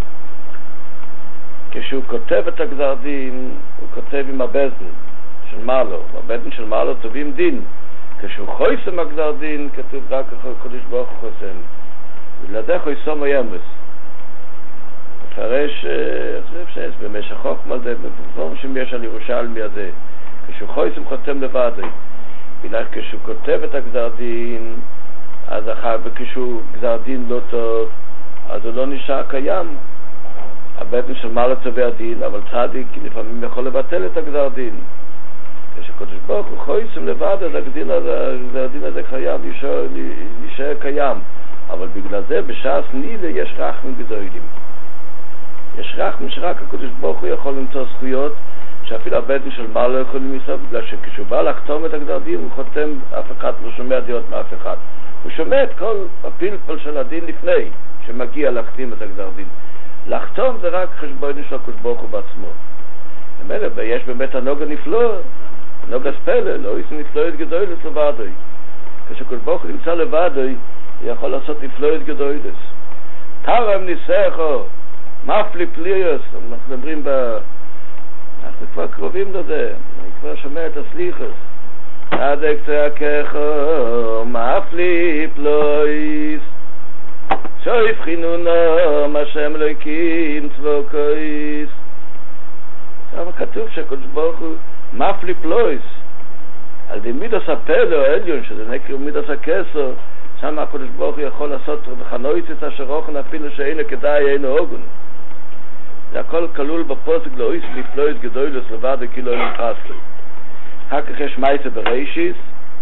כשהוא כותב את הגזר דין, הוא כותב עם הבזן של מעלו. הבזן של מעלו טובים דין. כשהוא חויסם הגזר דין, כתוב רק הקדוש ברוך הוא חוסם. ולדך הוא יסום הימוס. מפרש, שיש במשך חוכמה זה, בפורם שיש על ירושלמי הזה. כשהוא חויסם חותם לבדי. בגלל כשהוא כותב את הגזר דין, אז אחר וכשהוא גזר דין לא טוב, אז הוא לא נשאר קיים. הבטן של מעלה צובע דין, אבל צדיק לפעמים יכול לבטל את הגזר דין. כשקודש ברוך הוא חויסם לבד, אז הגזר דין הזה חייב להישאר קיים. אבל בגלל זה בשעס נילה יש רחמים גדולים. יש רחמים שרק הקודש ברוך הוא יכול למצוא זכויות, שאפילו הבטן של מעלה לא יכולים לסוף, בגלל שכשהוא בא לחתום את הגזר דין, הוא חותם, אף אחד לא שומע דעות מאף אחד. הוא שומע את כל הפלפל של הדין לפני, שמגיע להחתים את הגזר דין. לחתום זה רק חשבונו של הקדוש ברוך הוא בעצמו. במילא, יש באמת הנוגה נפלא, הנוגה ספלה, לא יש נפלאות גדולת לבדוי. כשהקדוש ברוך הוא נמצא לבדוי, הוא יכול לעשות נפלאות גדולת. תרם ניסחו, מפלי פליוס, אנחנו מדברים אנחנו כבר קרובים לזה, אני כבר שומע את הסליחוס. צדק צעקךו, מפלי פלויס, שויף חינונם השם אלוקים צבוקויס. שם כתוב שהקדוש ברוך הוא מפלי פלויס על די מידס הפלו העליון, שזה נקרא מידס הכסר, שם הקדוש ברוך הוא יכול לעשות וחנויץ את השרוכן אפילו שאינו כדאי אינו הוגן. זה הכל כלול בפוסק לא איס לפלויס גדולוס לבד כאילו אין חסל. אחר כך יש מייסה בראשיס,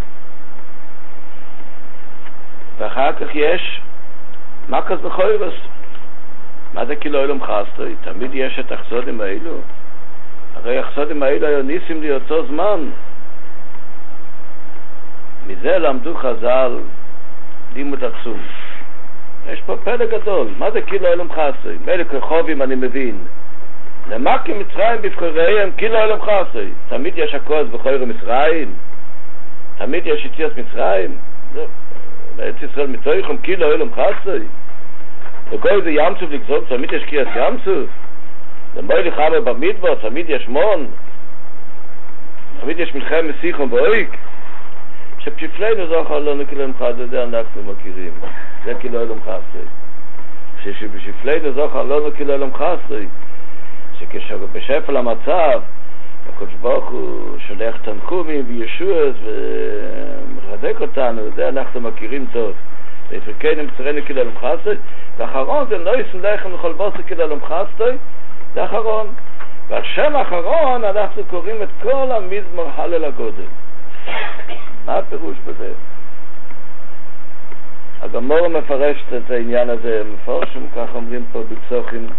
ואחר כך יש מקס בחוירס. מה זה כאילו אילום חסטוי? תמיד יש את החסודים האלו. הרי החסודים האלו היו ניסים לאותו זמן. מזה למדו חז"ל לימוד עצום. יש פה פלא גדול. מה זה כאילו אילום חסטוי? מלך רחובים אני מבין. למקים מצרים בבחריהם כאילו אילום חסטוי. תמיד יש הכוס בחויר מצרים. תמיד יש יציאת מצרים. בארץ ישראל מתויכם כאילו אילום חסטוי. וכל זה ים סוף לגזור, תמיד יש קריאת ים סוף. למוי לחמה במדבר, תמיד יש מון. תמיד יש מלחמת סיחון ואויק. שפשפלנו זוכר לנו כאילו אילום חסטוי, זה אנחנו מכירים. זה כאילו אילום חסטוי. שפשפלנו זוכר לנו כאילו אילום חסטוי. שכשבשפל המצב, הקדוש ברוך הוא שולח תנחומים וישועות ומחזק אותנו, זה אנחנו מכירים טוב. ויפרקנו מצרנו כאילו אילום חסטוי, ואחרון זה נויסן לחם לכל בוסר כאילו אילום חסטוי, זה אחרון. ועל שם האחרון אנחנו קוראים את כל המזמור הלל הגודל. מה הפירוש בזה? הגמור מפרשת את העניין הזה, מפורשים כך אומרים פה בפסוחים.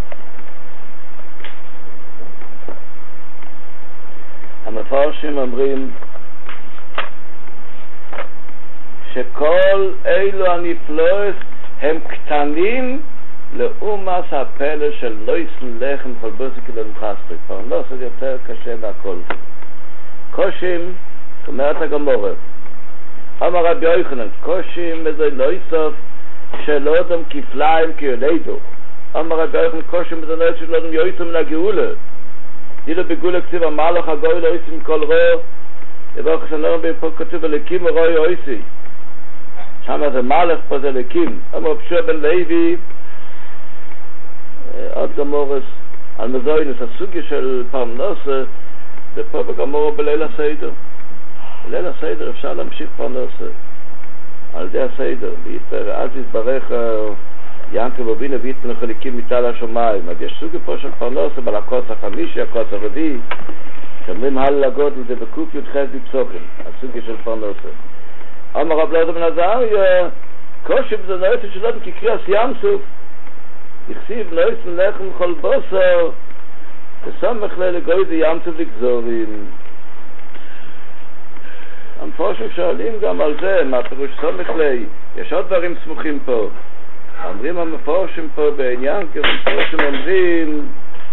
המפורשים אומרים שכל אלו הנפלאות הם קטנים לאומס הפלא של לא יסלחם כל בוסר כאילו למחסטוי. כבר לא עושה יותר קשה מהכל. קושים, זאת אומרת הגמורה, אמר רבי יוחנן, קושים מזה לא יסוף שלא אדם כפליים כיולדו. אמר רבי יוחנן, קושים מזה לא יסוף שלא אדם יויסו מן הגאולה. דילו בגאולה כתיב המלך הגוי לא יסי מכל רוע, דבר חסנון פה כתוב אלוקים ורואי יויסי. שם זה מלך, פה זה אלוקים. אמר פשוע בן לוי, עוד גמורס, על מזוינס, הסוגיה של פרנסה, זה פה בגמורה בליל הסדר. בליל הסדר אפשר להמשיך פרנסה. על ידי הסדר, אז יתברך ינקב אבינו ויתן לחלקים מטל השמיים. אז יש סוגיה פה של פרנסה, אבל הכוס החמישי, הכוס הרביעי, שאומרים הלל הגודל, זה בקוף י"ח בפסוקים, הסוגיה של פרנסה. אמר רב אלעזר בן עזריה, קושי בזה נועצת שלנו כקריאס ים סוף, יכסיב נועץ מלחם כל בוסר, וסמך לגוי זה ים סוף לגזורים. המפורשים שואלים גם על זה, מה פירוש סמך לי, יש עוד דברים סמוכים פה. אומרים המפורשים פה בעניין, כי המפורשים אומרים,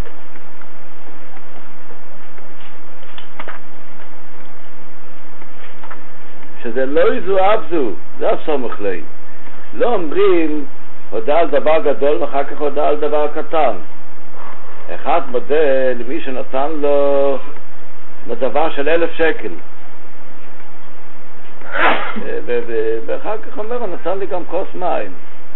שזה לא יזו אבזו, זה הסומך לי. לא אומרים הודעה על דבר גדול ואחר כך הודעה על דבר קטן. אחד מודה למי שנתן לו מדבר של 1,000 שקל. ואחר כך אומר, נתן לי גם כוס מים.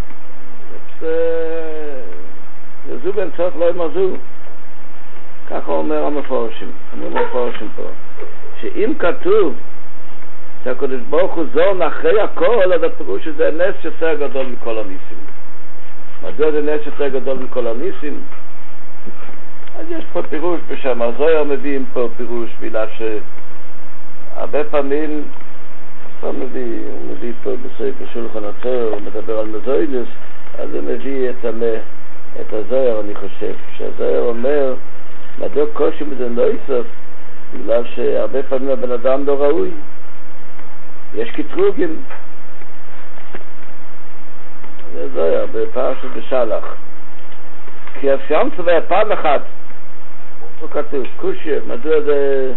וזו באמצעות לא ימזו. ככה אומר המפורשים. אומרים המפורשים פה. שאם כתוב שהקדוש ברוך הוא זון אחרי הכל, אז הפירוש שזה נס יותר גדול מכל הניסים. מדוע זה נס יותר גדול מכל הניסים? אז יש פה פירוש בשם הזוהר, מביאים פה פירוש, בגלל שהרבה פעמים, הוא מביא פה בספר שולחן התורה, הוא מדבר על מזוינוס, אז הוא מביא את הזוהר, אני חושב, שהזוהר אומר, מדוע קושי מזה לא יסוף, בגלל שהרבה פעמים הבן אדם לא ראוי. יש קטרוגים. זה זוהר, בפרשת בשלח. כי אפשר צבע פעם אחת, פה כתוב, קושי, מדוע זה...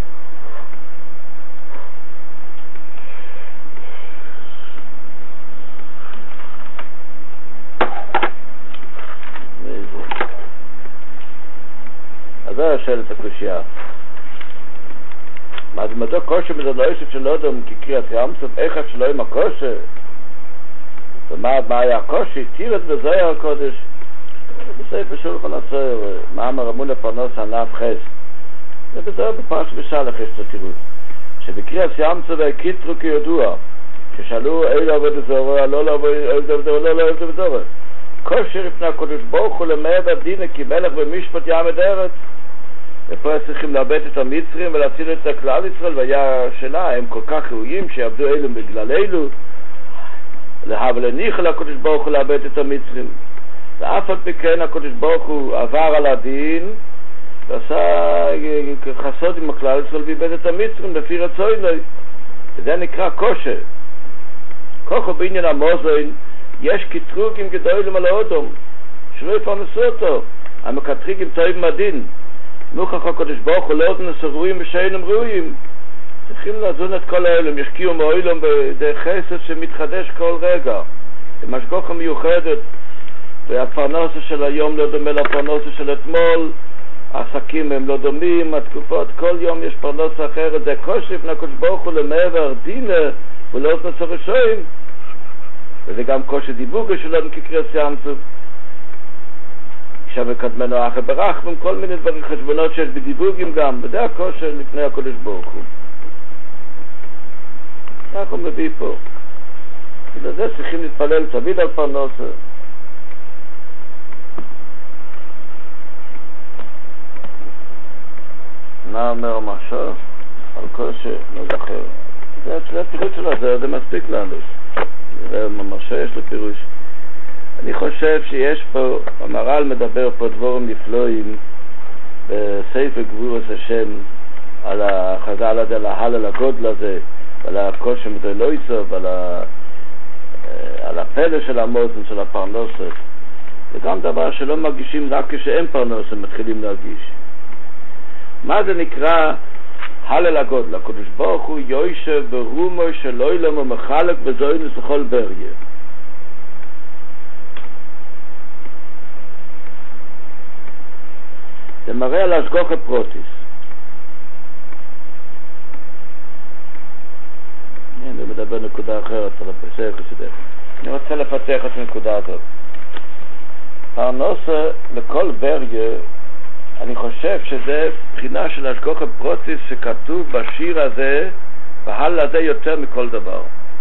אז זה השאל את הקושייה. מדוע קושי בזה לא יושב שלא אדם כקריאת ים סוף, איך שלא עם הקושי? ומה היה הקושי? תיר את בזוהר הקודש. בספר שולחן התורה, מאמר אמונה פרנס ענף חס. זה בזוהר בפרשת בשלח יש את התירוץ. שבקריאת ים סוף הקיטרו כידוע, ששאלו אילו עבוד זוהר, לא עבוד זוהר. קושי לפני הקודש ברוך הוא למעבר דין כי מלך במשפט יעמד ארץ. ופה צריכים לאבד את המצרים ולהציל את הכלל ישראל, והיה השאלה, הם כל כך ראויים שיעבדו אלו בגלל אלו, להניח לקדוש ברוך הוא לאבד את המצרים. ואף על פי כן הקדוש ברוך הוא עבר על הדין ועשה חסוד עם הכלל ישראל ואיבד את המצרים לפי רצונו. וזה נקרא קושי. ככה בעניין המוזן יש קטרוגים גדולים על האודום שלא יפרנסו אותו, המקטריגים טועים מדין. נוכח הקדוש ברוך הוא לא נעשו ראויים ושאינם ראויים, צריכים לעזון את כל העולם, ישקיעו מהעולם בדרך חסד שמתחדש כל רגע, במשגוחה מיוחדת, והפרנסה של היום לא דומה לפרנסה של אתמול, העסקים הם לא דומים, התקופות, כל יום יש פרנסה אחרת. זה קושי לפני הקדוש ברוך הוא למעבר דין ולא נעשו רשעים, וזה גם קושי דיבוגה שלנו כקריאת ים סוף. שם מקדמנו אחר ברחמים, כל מיני דברים, חשבונות שיש בדיבוגים גם, וזה הכושר לפני הקדוש ברוך הוא. כך הוא מביא פה. ולזה צריכים להתפלל תמיד על פרנסה. מה אומר המשהו? על כושר, לא זוכר. זה הפירוש שלו, זה מספיק לנו. זה ממש יש לו פירוש. אני חושב שיש פה, המהר"ל מדבר פה דבורים נפלאים בספר גבורת השם על החז"ל הזה, על ההלל הגודל הזה, על הקושי לא יסוף, על הפלא של המוזן, של הפרנסה. זה גם דבר שלא מרגישים רק כשאין פרנסה, מתחילים להרגיש. מה זה נקרא הלל הגודל, הקדוש ברוך הוא יושב ברומו של עולם ומחלק בזוינוס לכל בריה. זה מראה על השגחה פרוטיס. אני מדבר נקודה אחרת על הפסק וסדר. אני רוצה לפתח את הנקודה הזאת. פרנסה לכל בריה, אני חושב שזה בחינה של השגחה פרוטיס שכתוב בשיר הזה, בהל הזה יותר מכל דבר.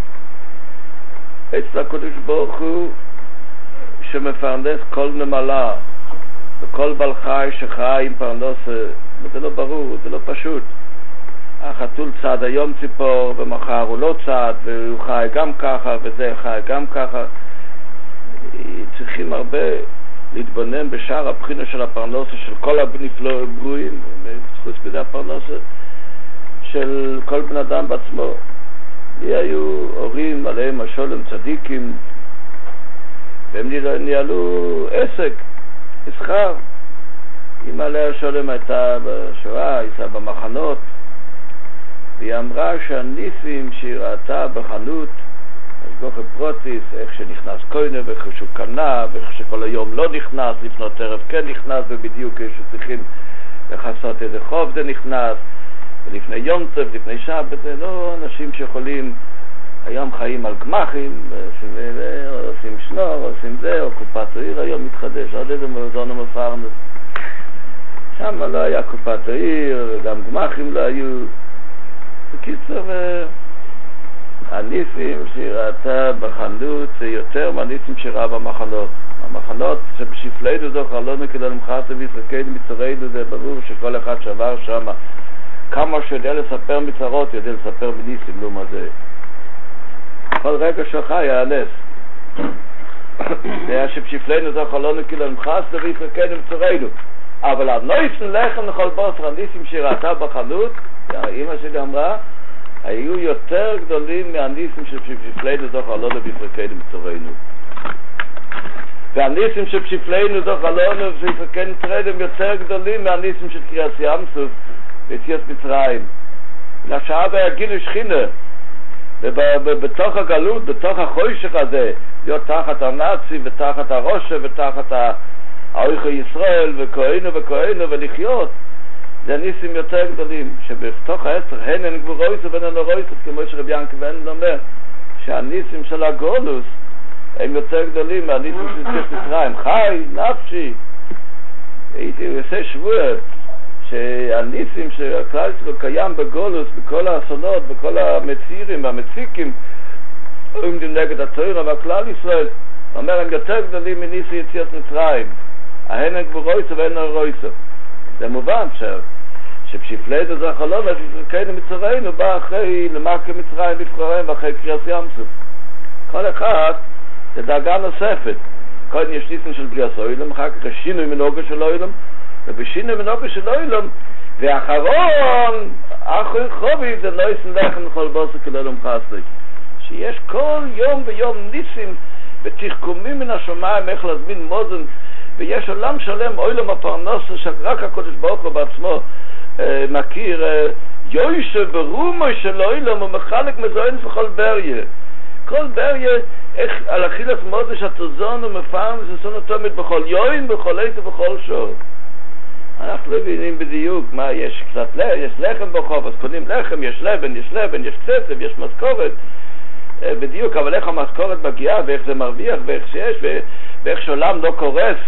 אצל הקדוש ברוך הוא שמפרנס כל נמלה, וכל בעל חי שחי עם פרנסה, זה לא ברור, זה לא פשוט. החתול צד היום ציפור, ומחר הוא לא צד, והוא חי גם ככה, וזה חי גם ככה. צריכים הרבה להתבונן בשאר הבחינה של הפרנסה, של כל הבנפלא ברואים, חוץ מזה הפרנסה של כל בן אדם בעצמו. לי היו הורים עליהם השולם צדיקים, והם ניהלו עסק, מסחר. אמא עליה השולם הייתה בשואה, הייתה במחנות, והיא אמרה שהניסים שהיא ראתה בחנות, השגחה פרוטיס, איך שנכנס קוינה ואיך שהוא קנה, ואיך שכל היום לא נכנס, לפנות ערב כן נכנס, ובדיוק איך שצריכים לחסות איזה חוב זה נכנס, ולפני יום טוב, לפני שבת, זה לא אנשים שיכולים, היום חיים על גמחים, עושים שנור, עושים זה, או קופת העיר היום מתחדש, עוד איזה מזון ומפרנס. שם לא היה קופת העיר, וגם גמחים לא היו. בקיצור, הניסים שהיא ראתה בחנות זה יותר מהניסים שראה במחנות. המחנות שבשפלנו זו חלונו כדי למחסה וישרקנו מצרינו, זה ברור שכל אחד שעבר שם כמה שיודע לספר מצרות, יודע לספר בניסים, לא מה זה. כל רגע שלך היה נס. זה היה שבשפלנו זו חלונו כדי למחסה וישרקנו מצרינו. אבל הנויסן לחם לכל בוסר, הניסים שהיא ראתה בחנות, אמא שלי אמרה, היו יותר גדולים מהניסים שבשפלנו זו חלונו וישרקנו מצרינו. והניסים שבשפלנו זו חלונו וישרקנו מצרינו הם יותר גדולים מהניסים של קריאת ים סוף ויציאת מצרים. לשעה והגיל שכינה, ובתוך הגלות, בתוך החושך הזה, להיות תחת הנאצי ותחת הראשה ותחת האויכו ישראל וכהנו ולחיות, זה ניסים יותר גדולים, שבתוך העצר הן גבורויסו ואין אורויסו, כמו שרבי ינקב ואין אומר, שהניסים של הגולוס הם יותר גדולים מהניסים של יציאת מצרים. חי, נפשי, הייתי עושה שבוע, שהניסים שהכלל שלו קיים בגולוס, בכל האסונות, בכל המצירים והמציקים, עומדים נגד התורה והכלל ישראל, אומר הם יותר גדולים מניסי יציאת מצרים, ההן גבורויסו ואין אורויסו. זה מובן שבשפלנו זו החלום, אז ישרקנו מצרינו, בא אחרי למכה מצרים לבחריהם ואחרי קריאת ים סוף. כל אחד זה דאגה נוספת. קודם יש ניסים של בריאת עולם, אחר כך יש שינוי מנהגו של עולם, ובשינוי מנהגו של עולם, ואחרון, אחרי חובי, זה לא יסן לחם לכל בוסר כללום חסד. שיש כל יום ויום ניסים ותחכומים מן השמיים, איך להזמין מוזן, ויש עולם שלם, עולם הפרנסה, שרק הקדוש ברוך הוא בעצמו מכיר, יושב ברומו של עולם ומחלק מזוינוס לכל בריה. כל בריה, איך על אכילת מוזש התזון ומפרנס וסונו תמיד בכל יום, בכל עת ובכל שור. אנחנו לא מבינים בדיוק מה יש קצת, יש לחם בחוב, אז קונים לחם, יש לבן, יש כסף, יש משכורת, בדיוק, אבל איך המשכורת מגיעה ואיך זה מרוויח ואיך שיש ואיך שעולם לא קורס.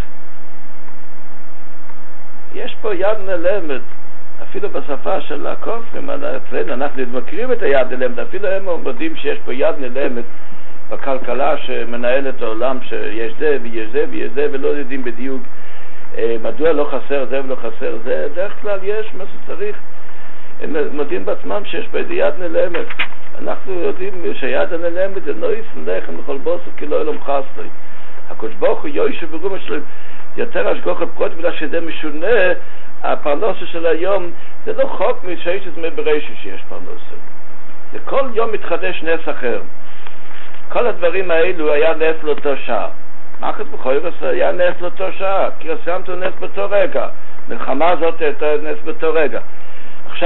יש פה יד נעלמת, אפילו בשפה של הכופרים, אצלנו אנחנו מכירים את היד נעלמת, אפילו הם אומרים שיש פה יד נעלמת בכלכלה שמנהלת את העולם, שיש זה ויש זה ויש זה ולא יודעים בדיוק מדוע לא חסר זה ולא חסר זה. דרך כלל יש מה שצריך, הם מודים בעצמם שיש פה יד נעלמת. אנחנו יודעים שהיד הנעלמת זה לא יסן לחם לכל בוסר כי לא אלום חסרי. הקדוש ברוך הוא יושב ברומו שלו יותר השגחה פרוטיס, בגלל שזה משונה. הפרנסה של היום זה לא חוק משייש עצמי בראשי שיש פרנסה, זה כל יום מתחדש נס אחר. כל הדברים האלו היה נס לאותו שעה. מחץ בחורף היה נס לאותו שעה, קריאת ים סוף נס באותו רגע, מלחמה הזאת הייתה נס באותו רגע. עכשיו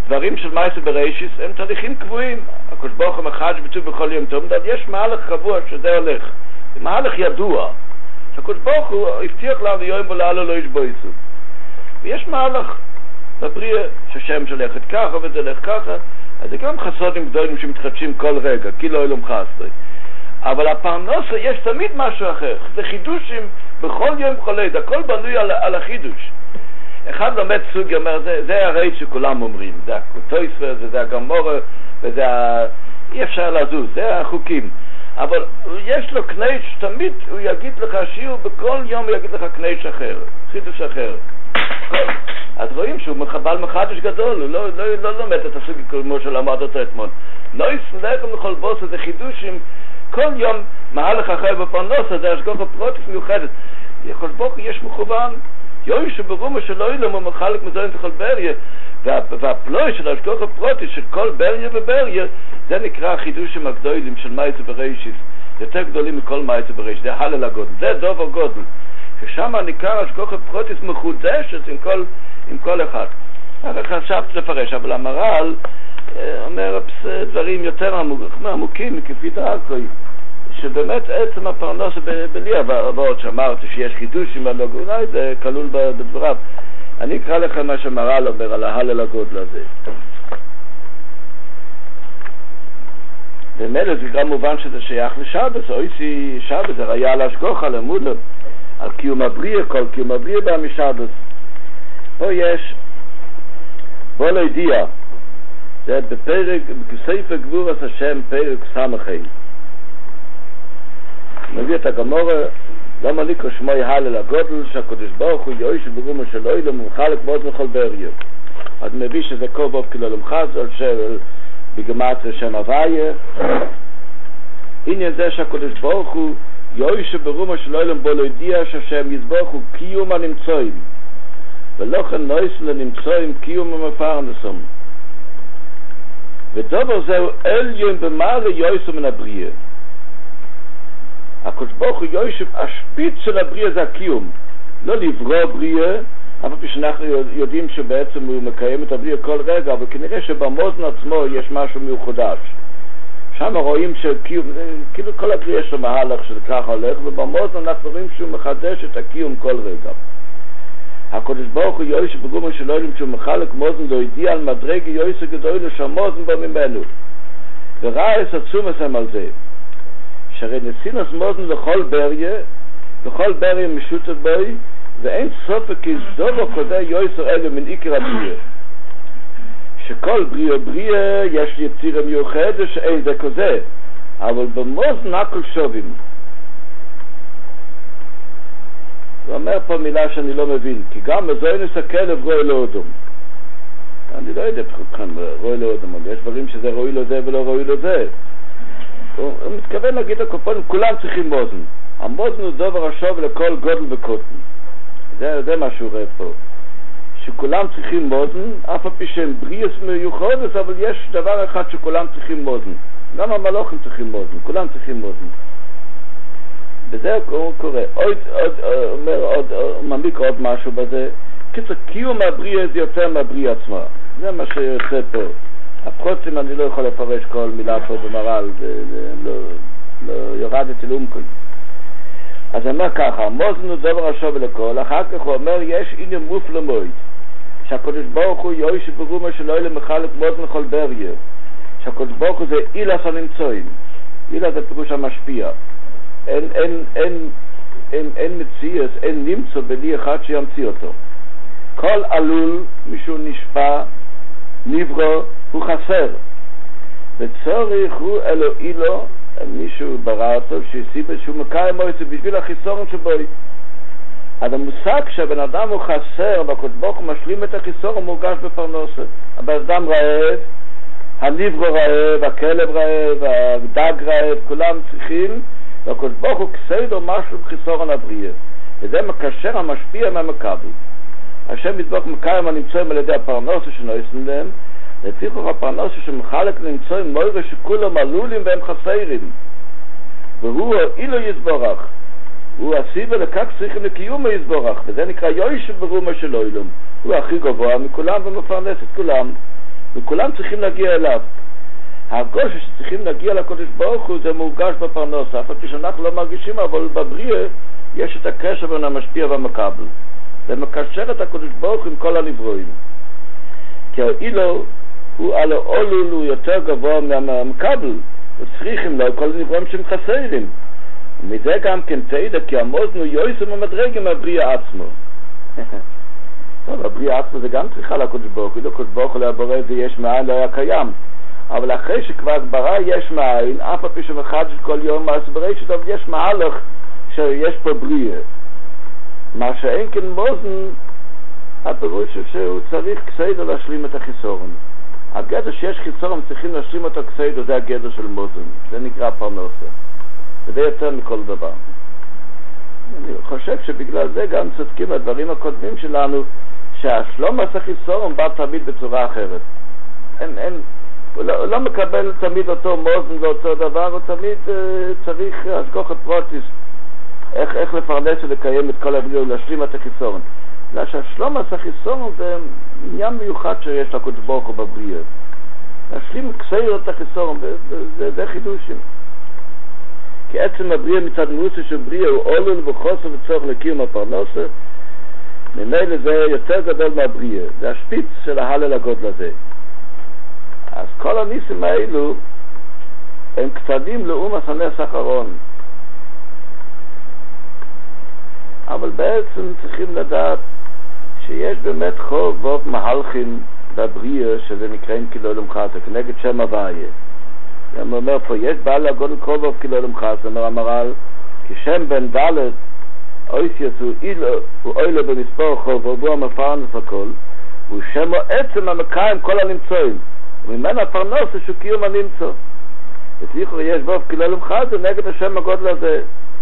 דברים של מעשה בראשיס הם תהליכים קבועים. הקדוש ברוך הוא מחדש ביטוי בכל יום טוב, יש מהלך קבוע שזה הולך, זה מהלך ידוע. הקדוש ברוך הוא הבטיח לנו יום ולעלה לא ישבויסו. ויש מהלך בבריאה שהשם שלכת ככה וזה הולך ככה, אז זה גם חסודים גדולים שמתחדשים כל רגע, כאילו אלום חסרי. אבל הפרנסה יש תמיד משהו אחר, זה חידושים בכל יום חולד, הכל בנוי על החידוש. אחד לומד סוגי אומר, זה הרי שכולם אומרים, זה הקוטויס וזה הגמורה וזה אי אפשר לזוז, זה החוקים. אבל יש לו קניש, תמיד הוא יגיד לך שיעור, בכל יום הוא יגיד לך קניש אחר, חידוש אחר. אז רואים שהוא מחבל מחדש גדול, הוא לא לומד את הסוגי כמו שלמד אותו אתמול. לא יסלחם לכל בוס, זה חידושים, כל יום מהלך אחר בפרנסה, זה השגחה פרוטיס מיוחדת. יכול ברוך יש מכוון, יוי שברומו שלא ילום הוא מחלק מזוין תכל בריה, והפלוי של השגחה פרוטיס של כל בריה ובריה, זה נקרא החידושים הגדולים של מייצה בראשיס, יותר גדולים מכל מייצה בראשיס, זה הלל הגודל, זה דובר גודל, ששם נקרא השגחה פרוטיס מחודשת עם כל אחד. חשבתי לפרש, אבל המר"ל אומר דברים יותר עמוקים כפי דרכוי, שבאמת עצם הפרנסה בלי ועוד שאמרתי שיש חידושים אולי זה כלול בדבריו. אני אקרא לכם מה שמר"ל אומר על ההלל הגודל הזה. במילא זה גם מובן שזה שייך לשבס, אויסי שבס, זה היה על השגחה, למוד על קיום הבריאה, כל קיום הבריאה בא משבס. פה יש בוא לידיע, זה בפרק, בספר גבורת השם, פרק סמכי. מביא את הגמורה, למה ליקרא שמוי הלל הגודל, שהקדוש ברוך הוא יוי שברומו של אילום ומחלק מאוד מכל בריה. אז מביא שזה קובוב כללום חזל, בגמטריה שם הוויה. עניין זה שהקדוש ברוך הוא יוי שברומו של אילום בו לידיע, שהשם יזבוך הוא קיום הנמצואים. ולכן נויס לנמצואים קיום המפרנסום. ודבר זהו עליון במעלה יויסו מן הבריאה. הקדוש ברוך הוא יושב, השפיץ של הבריאה זה הקיום, לא לברוא בריאה, אבל שאנחנו יודעים שבעצם הוא מקיים את הבריאה כל רגע, אבל כנראה שבמוזן עצמו יש משהו מיוחדש. שם רואים שקיום, כאילו כל הבריאה יש לו מהלך שזה ככה הולך, ובמוזן אנחנו רואים שהוא מחדש את הקיום כל רגע. הקדוש ברוך הוא יושב בגומו של אלוהים שהוא מחלק מוזן לא ידיע על מדרגי יויסו גדול שהמוזן בו ממנו. וראה את עצומסם על זה. שהרי נסינס מוזן לכל בריה משוטת בוי, ואין סופק כי זובו כזה יויסו אלו מן עיקר הבריאה. שכל בריה יש יצירה מיוחדת שאין זה כזה, אבל במוזן הכל שובים. הוא אומר פה מילה שאני לא מבין, כי גם מזוינס הכלב רואי לאודום. אני לא יודע בכלל רואי לאודום, אבל יש דברים שזה רואי לו זה ולא רואי לו זה. הוא מתכוון להגיד הקופונים, כולם צריכים מוזן. המוזן הוא דבר השוב לכל גודל וקוטן. זה מה שהוא רואה פה. שכולם צריכים מוזן, אף על פי שהם בריאס מיוחדות, אבל יש דבר אחד שכולם צריכים מוזן. גם המלוכים צריכים מוזן, כולם צריכים מוזן. וזה קורה. הוא מעמיק עוד משהו בזה. קיצור, קיום הבריאה זה יותר מהבריאה עצמה. זה מה שיוצא פה. הפרוצים אני לא יכול לפרש כל מילה פה במר"ל, לא יורדתי לעומקוי. אז הוא אומר ככה, מוזן הוא דבר השוב לכל, אחר כך הוא אומר, יש עניין מופלא מאוד, שהקדוש ברוך הוא יוי שברומו של אילם מחלק מוזן לכל בריה, שהקדוש ברוך הוא זה אילס הנמצואים, אילס זה פירוש המשפיע, אין מציאס, אין נמצא בלי אחד שימציא אותו. כל עלול, מישהו נשפע, נברא, הוא חסר. וצורך הוא אלוהי לו, מישהו ברא אותו, שהסיבה שהוא מקיים מועצה בשביל החיסורן שבו. אז המושג שהבן אדם הוא חסר, והקדוש ברוך הוא משלים את החיסורן, מורגש בפרנסה. הבן אדם רעב, הנברא רעב, הכלב רעב, הדג רעב, כולם צריכים, והקדוש ברוך הוא כסיידו משהו בחיסורן הבריאה. וזה מקשר המשפיע מהמקבל. השם יתברך מקיים הנמצאים על ידי הפרנסה שנועסים להם, לפיכך הפרנסה שמחלק נמצאים מוירה שכולם עלולים והם חסרים. והוא אילו יסבורך. הוא הסיבה לכך צריכים לקיום היסבורך, וזה נקרא יוי שברומו של אילום. הוא הכי גבוה מכולם ומפרנס את כולם. וכולם צריכים להגיע אליו. הרגוש שצריכים להגיע לקודש ברוך הוא זה מורגש בפרנוס, אף על פי שאנחנו לא מרגישים, אבל בבריאה יש את הקשר בין המשפיע והמקבל. זה מקשר את הקודש ברוך הוא עם כל הנברואים. כי אילו הוא על העולול הוא יותר גבוה מהמקבל, וצריכים לו כל הנברואים שהם חסרים. ומזה גם כן תדע, כי המוזנו יויסו ממדרגים מהבריאה עצמו. טוב, הבריאה עצמו זה גם צריכה לקודש ברוך הוא, לקודש ברוך הוא להבורא זה יש מאין לא היה קיים. אבל אחרי שכבר ברא יש מאין, אף על פי שמחד של כל יום אז בראשית, אבל יש מהלך שיש פה בריאה. מה שאין כן מוזן, הפירוש שהוא צריך כסיידו להשלים את החיסורן. הגדר שיש חיסורן צריכים להשלים אותו כסיידו, זה הגדר של מוזן. זה נקרא פרנסה. זה יותר מכל דבר. אני חושב שבגלל זה גם צודקים הדברים הקודמים שלנו, שהשלום עשה חיסורן בא תמיד בצורה אחרת. הוא לא מקבל תמיד אותו מוזן ואותו דבר, הוא תמיד צריך השגחה פרוטיס, איך לפרנס ולקיים את כל הבריאה ולהשלים את החיסורן. בגלל שהשלום עשה חיסורן זה עניין מיוחד שיש לקודש ברוך הוא בבריאה. להשלים כסייר את החיסורן, זה חידושים. כי עצם הבריאה מצד מוסי של בריאה הוא עולול וחוסר וצורך לקיום הפרנסה, ממילא זה יותר גדול מהבריאה. זה השפיץ של ההלל הגודל הזה. אז כל הניסים האלו הם קטנים לאומס הנס האחרון. אבל בעצם צריכים לדעת שיש באמת חוב ואוב מהלכים בבריאה שזה נקראים כאילו אלום חסה, כנגד שם הוויה. הוא אומר פה, יש בעל הגודל חוב ואוב כאילו אלום חסה, אומר המר"ל, כי שם בן דלת אויסיוס הוא אוילו במספור חוב ובו המפרנס הכל, הוא שם עצם המקיים כל הנמצואים. וממנו הפרנוס שהוא קיום הנמצוא. וצריכו יש בו כאילו אלום חסה נגד השם הגודל הזה.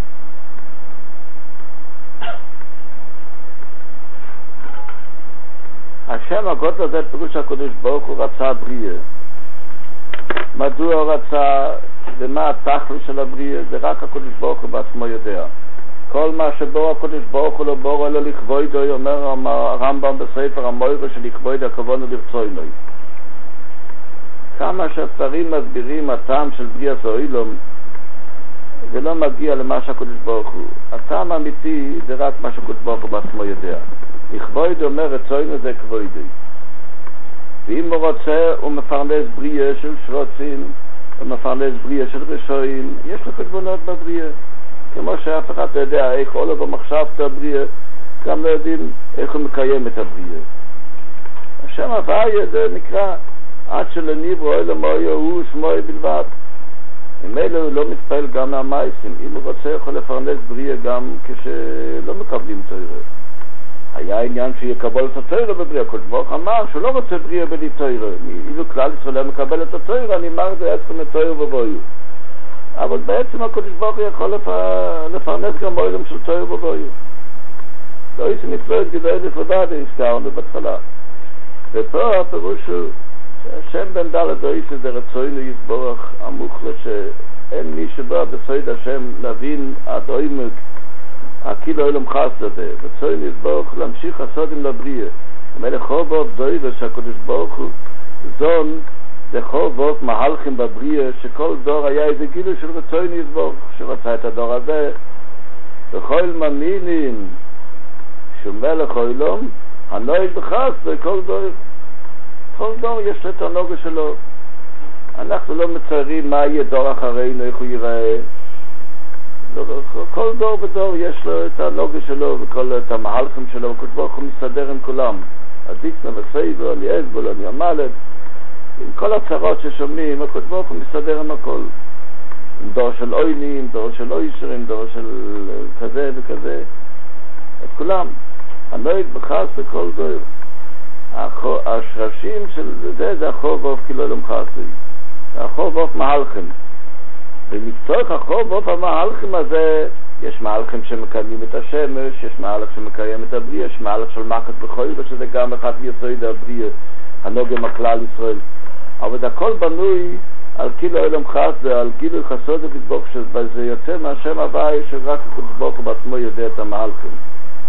השם הגודל הזה פירוש הקדוש ברוך הוא רצה בריאה. מדוע הוא רצה ומה התכלית של הבריאה? זה רק הקדוש ברוך הוא בעצמו יודע. כל מה שבו הקדוש ברוך הוא לא בור אלא לכבודו, אומר הרמב"ם בספר המוירה שלכבודו הכוונה לרצונו. כמה שהספרים מסבירים הטעם של בריאת העולם, זה לא מגיע למה שהקדוש ברוך הוא. הטעם האמיתי זה רק מה שהקדוש ברוך הוא בעצמו יודע. לכבודו אומר רצונו זה כבודו. ואם הוא רוצה הוא מפרנס בריאה של שרוצים, הוא מפרנס בריאה של רשועים, יש לו חשבונות בבריאה. כמו שאף אחד לא יודע איך עולה במחשבת הבריאה, גם לא יודעים איך הוא מקיים את הבריאה. השם הוויה זה נקרא עד שלניברו אלו מויו הוא שמוי בלבד. אם אלו הוא לא מתפעל גם מהמייסים, אם הוא רוצה יכול לפרנס בריאה גם כשלא מקבלים תורה. היה עניין שיקבל את התורה בבריאה, הקדוש ברוך הוא אמר שהוא לא רוצה בריאה בלי תורה. אילו כלל ישראל לא מקבל את התורה, אני אמר זה עצם את תורה ובויו. אבל בעצם הקדוש ברוך הוא יכול לפרנס גם בעולם של תורה ובויו. לא יש נפלאות גדול לפרדה, הזכרנו בהתחלה. ופה הפירוש הוא שהשם בן דלת דויסה זה רצונו יסבורך המוחלט שאין מי שבא בסוד השם להבין עד עומק הכאילו אלום חס הזה. רצונו יסבורך להמשיך הסודים לבריאה. המלך חוב ואוף דויבה שהקדוש ברוך הוא זון זה חוב ואוף מהלכים בבריאה שכל דור היה איזה גילו של רצונו יסבורך שרצה את הדור הזה. וכל מאמינים שהוא מלך עולם הנוהג בחס וכל דור כל דור יש לו את הנוגה שלו. אנחנו לא מציירים מה יהיה דור אחרינו, איך הוא ייראה. כל דור ודור יש לו את הנוגה שלו וכל את המהלכים שלו, וכתוב ברוך הוא מסתדר עם כולם. הדיקנה וסייבו, אני אסבול, אני המלך. עם כל הצרות ששומעים, הכתוב ברוך הוא מסתדר עם הכל. עם דור של אויני, עם דור של אוישר, עם דור של כזה וכזה. את כולם. הנוהג בחס וכל דור. השרשים של זה החוב ואוף כאילו אלום חסי. זה החוב ואוף מהלכים. ומקצורך החוב ואוף המהלכים הזה, יש מהלכים שמקיימים את השמש, יש מהלך שמקיים את הבריאה, יש מהלך של מקת בחויבה, שזה גם אחד מיסוד הבריאה, הנוגם הכלל ישראל. אבל זה הכל בנוי על כאילו אלום חסי, על גילוי חסוד וקדבוך, שזה יוצא מהשם הוויה, שרק הקדבוך בעצמו יודע את המהלכים.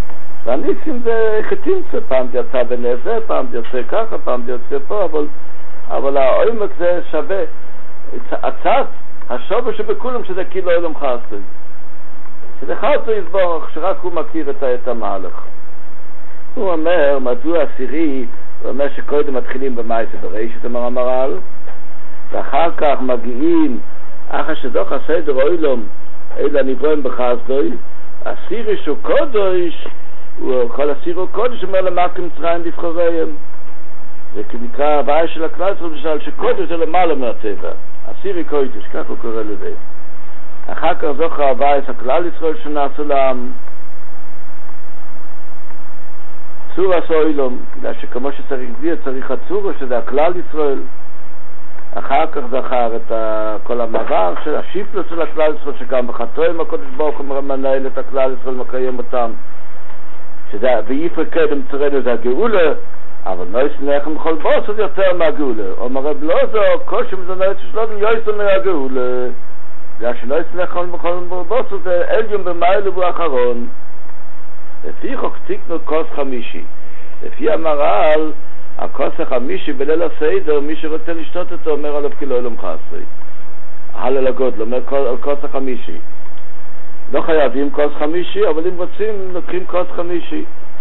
והניסים זה חתימצה, פעם יצא בנזה, פעם יוצא ככה, פעם יוצא פה, אבל אבל העומק זה שווה, הצד, השובר שבכולם שזה כאילו אילום חסד. שזה חסד יסבורך, שרק הוא מכיר את המהלך. הוא אומר, מדוע עשירי, הוא אומר שקודם מתחילים במייסה בראשית, אומר המהר"ל, ואחר כך מגיעים, אחר שדוח הסדר אילום, אלה נברואים בחסדוי, עשירי שהוא קודש, כל עשירי הוא קודש, אומר למכה מצרים לבחוריהם. זה נקרא הבעיה של הכלל למשל, שקודש זה למעלה מהטבע. עשירי קודש, כך הוא קורא לזה. אחר כך זוכר הבעיה של הכלל ישראל שנעשו לעם. צור עשו אילום, בגלל שכמו שצריך גביר, צריך הצור, שזה הכלל ישראל. אחר כך זכר את כל המעבר של השיפלו של הכלל ישראל, שגם בחתויים הקודש ברוך הוא מנהל את הכלל ישראל, מקיים אותם. ואיפה קדם צרינו זה הגאולה, אבל נויס נחם בכל בוס עוד יותר מהגאולה. אומר רב לוזו, קושם זה נויס שלודם יויסו מהגאולה. בגלל שנויס נחם בכל בוס זה עליון במייל הוא האחרון. לפי חוק תיקנו כוס חמישי. לפי המהר"ל, הכוס החמישי בליל הסדר, מי שרוצה לשתות אותו אומר עליו כאילו אילום חסד. הלל הגודל אומר על כוס החמישי. לא חייבים כוס חמישי, אבל אם רוצים לוקחים כוס חמישי.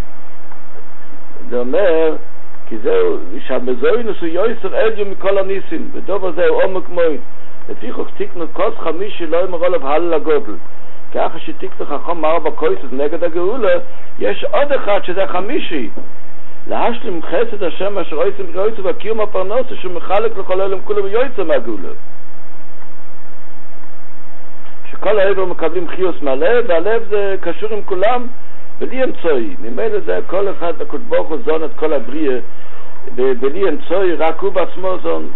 זה אומר, כי זהו, שהמזוינוס הוא יויסר עליון מכל הניסים, ודובר זהו עומק מועד. לפי חוק תיקנו כוס חמישי לא אמר עליו הלל הגודל. ככה שתיקנו חכם 4 כוסות נגד הגאולה, יש עוד אחד שזה חמישי. להשלים חסד השם אשר יויסר ויויסר והקיום הפרנוס שמחלק לכל אלה כולם ויויסר מהגאולה. שכל העבר מקבלים חיוס מהלב, והלב זה קשור עם כולם בלי אמצעי. ממילא זה כל אחד הקדוש ברוך הוא זון את כל הבריאה בלי אמצעי, רק הוא בעצמו זון.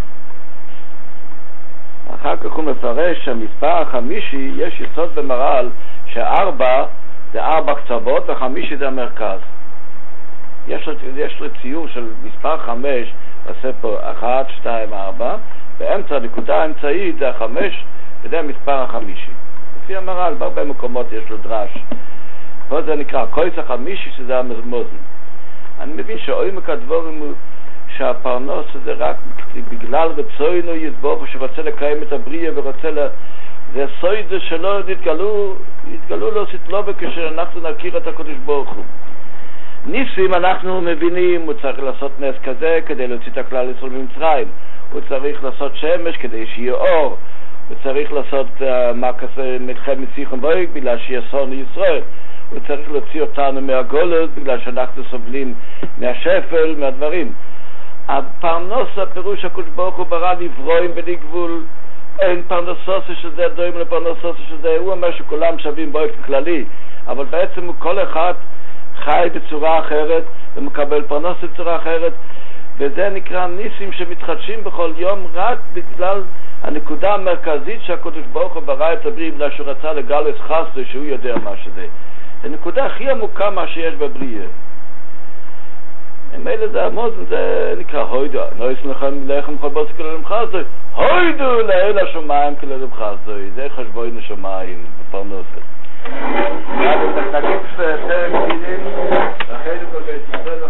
אחר כך הוא מפרש שהמספר החמישי, יש יסוד במהר"ל ש4 זה 4 קצוות ו5 זה המרכז. יש לו ציור של מספר 5, עושה פה 1, 2, 4, באמצע הנקודה האמצעית זה 5, וזה המספר החמישי. לפי המהר"ל, בהרבה מקומות יש לו דרש. פה זה נקרא הכוס החמישי, שזה המזמוזן. אני מבין שעומק הדבורים הוא שהפרנוס זה רק בגלל רצונו יתבורך, שרוצה לקיים את הבריאה ורוצה זה סוד זה שלא יתגלו לו סתלובה כשאנחנו נכיר את הקדוש ברוך הוא. ניסים אנחנו מבינים, הוא צריך לעשות נס כזה כדי להוציא את הכלל ישראל ממצרים, הוא צריך לעשות שמש כדי שיהיה אור, הוא צריך לעשות מלחמת סיחון ואוג בגלל שיהיה שונא ישראל, הוא צריך להוציא אותנו מהגולות בגלל שאנחנו סובלים מהשפל, מהדברים. הפרנוס, הפירוש הקדוש ברוך הוא ברא נברואים בלי גבול, אין פרנסוס שזה דומה לפרנסוס שזה, הוא אומר שכולם שווים באופן כללי, אבל בעצם כל אחד חי בצורה אחרת ומקבל פרנוס בצורה אחרת, וזה נקרא ניסים שמתחדשים בכל יום רק בגלל הנקודה המרכזית שהקדוש ברוך הוא ברא את הבריאה, בגלל שהוא רצה לגלות חסד שהוא יודע מה שזה. זה נקודה הכי עמוקה מה שיש בבריאה. ממילא זה המוזן, זה נקרא הוידו, נויס לחם חבוס כללם חסדוי, הוידו לאל השומיים כללם חסדוי, זה חשבוין השומיים בפרנסה. נגיד פרק דינים, אחרי כל בית ישראל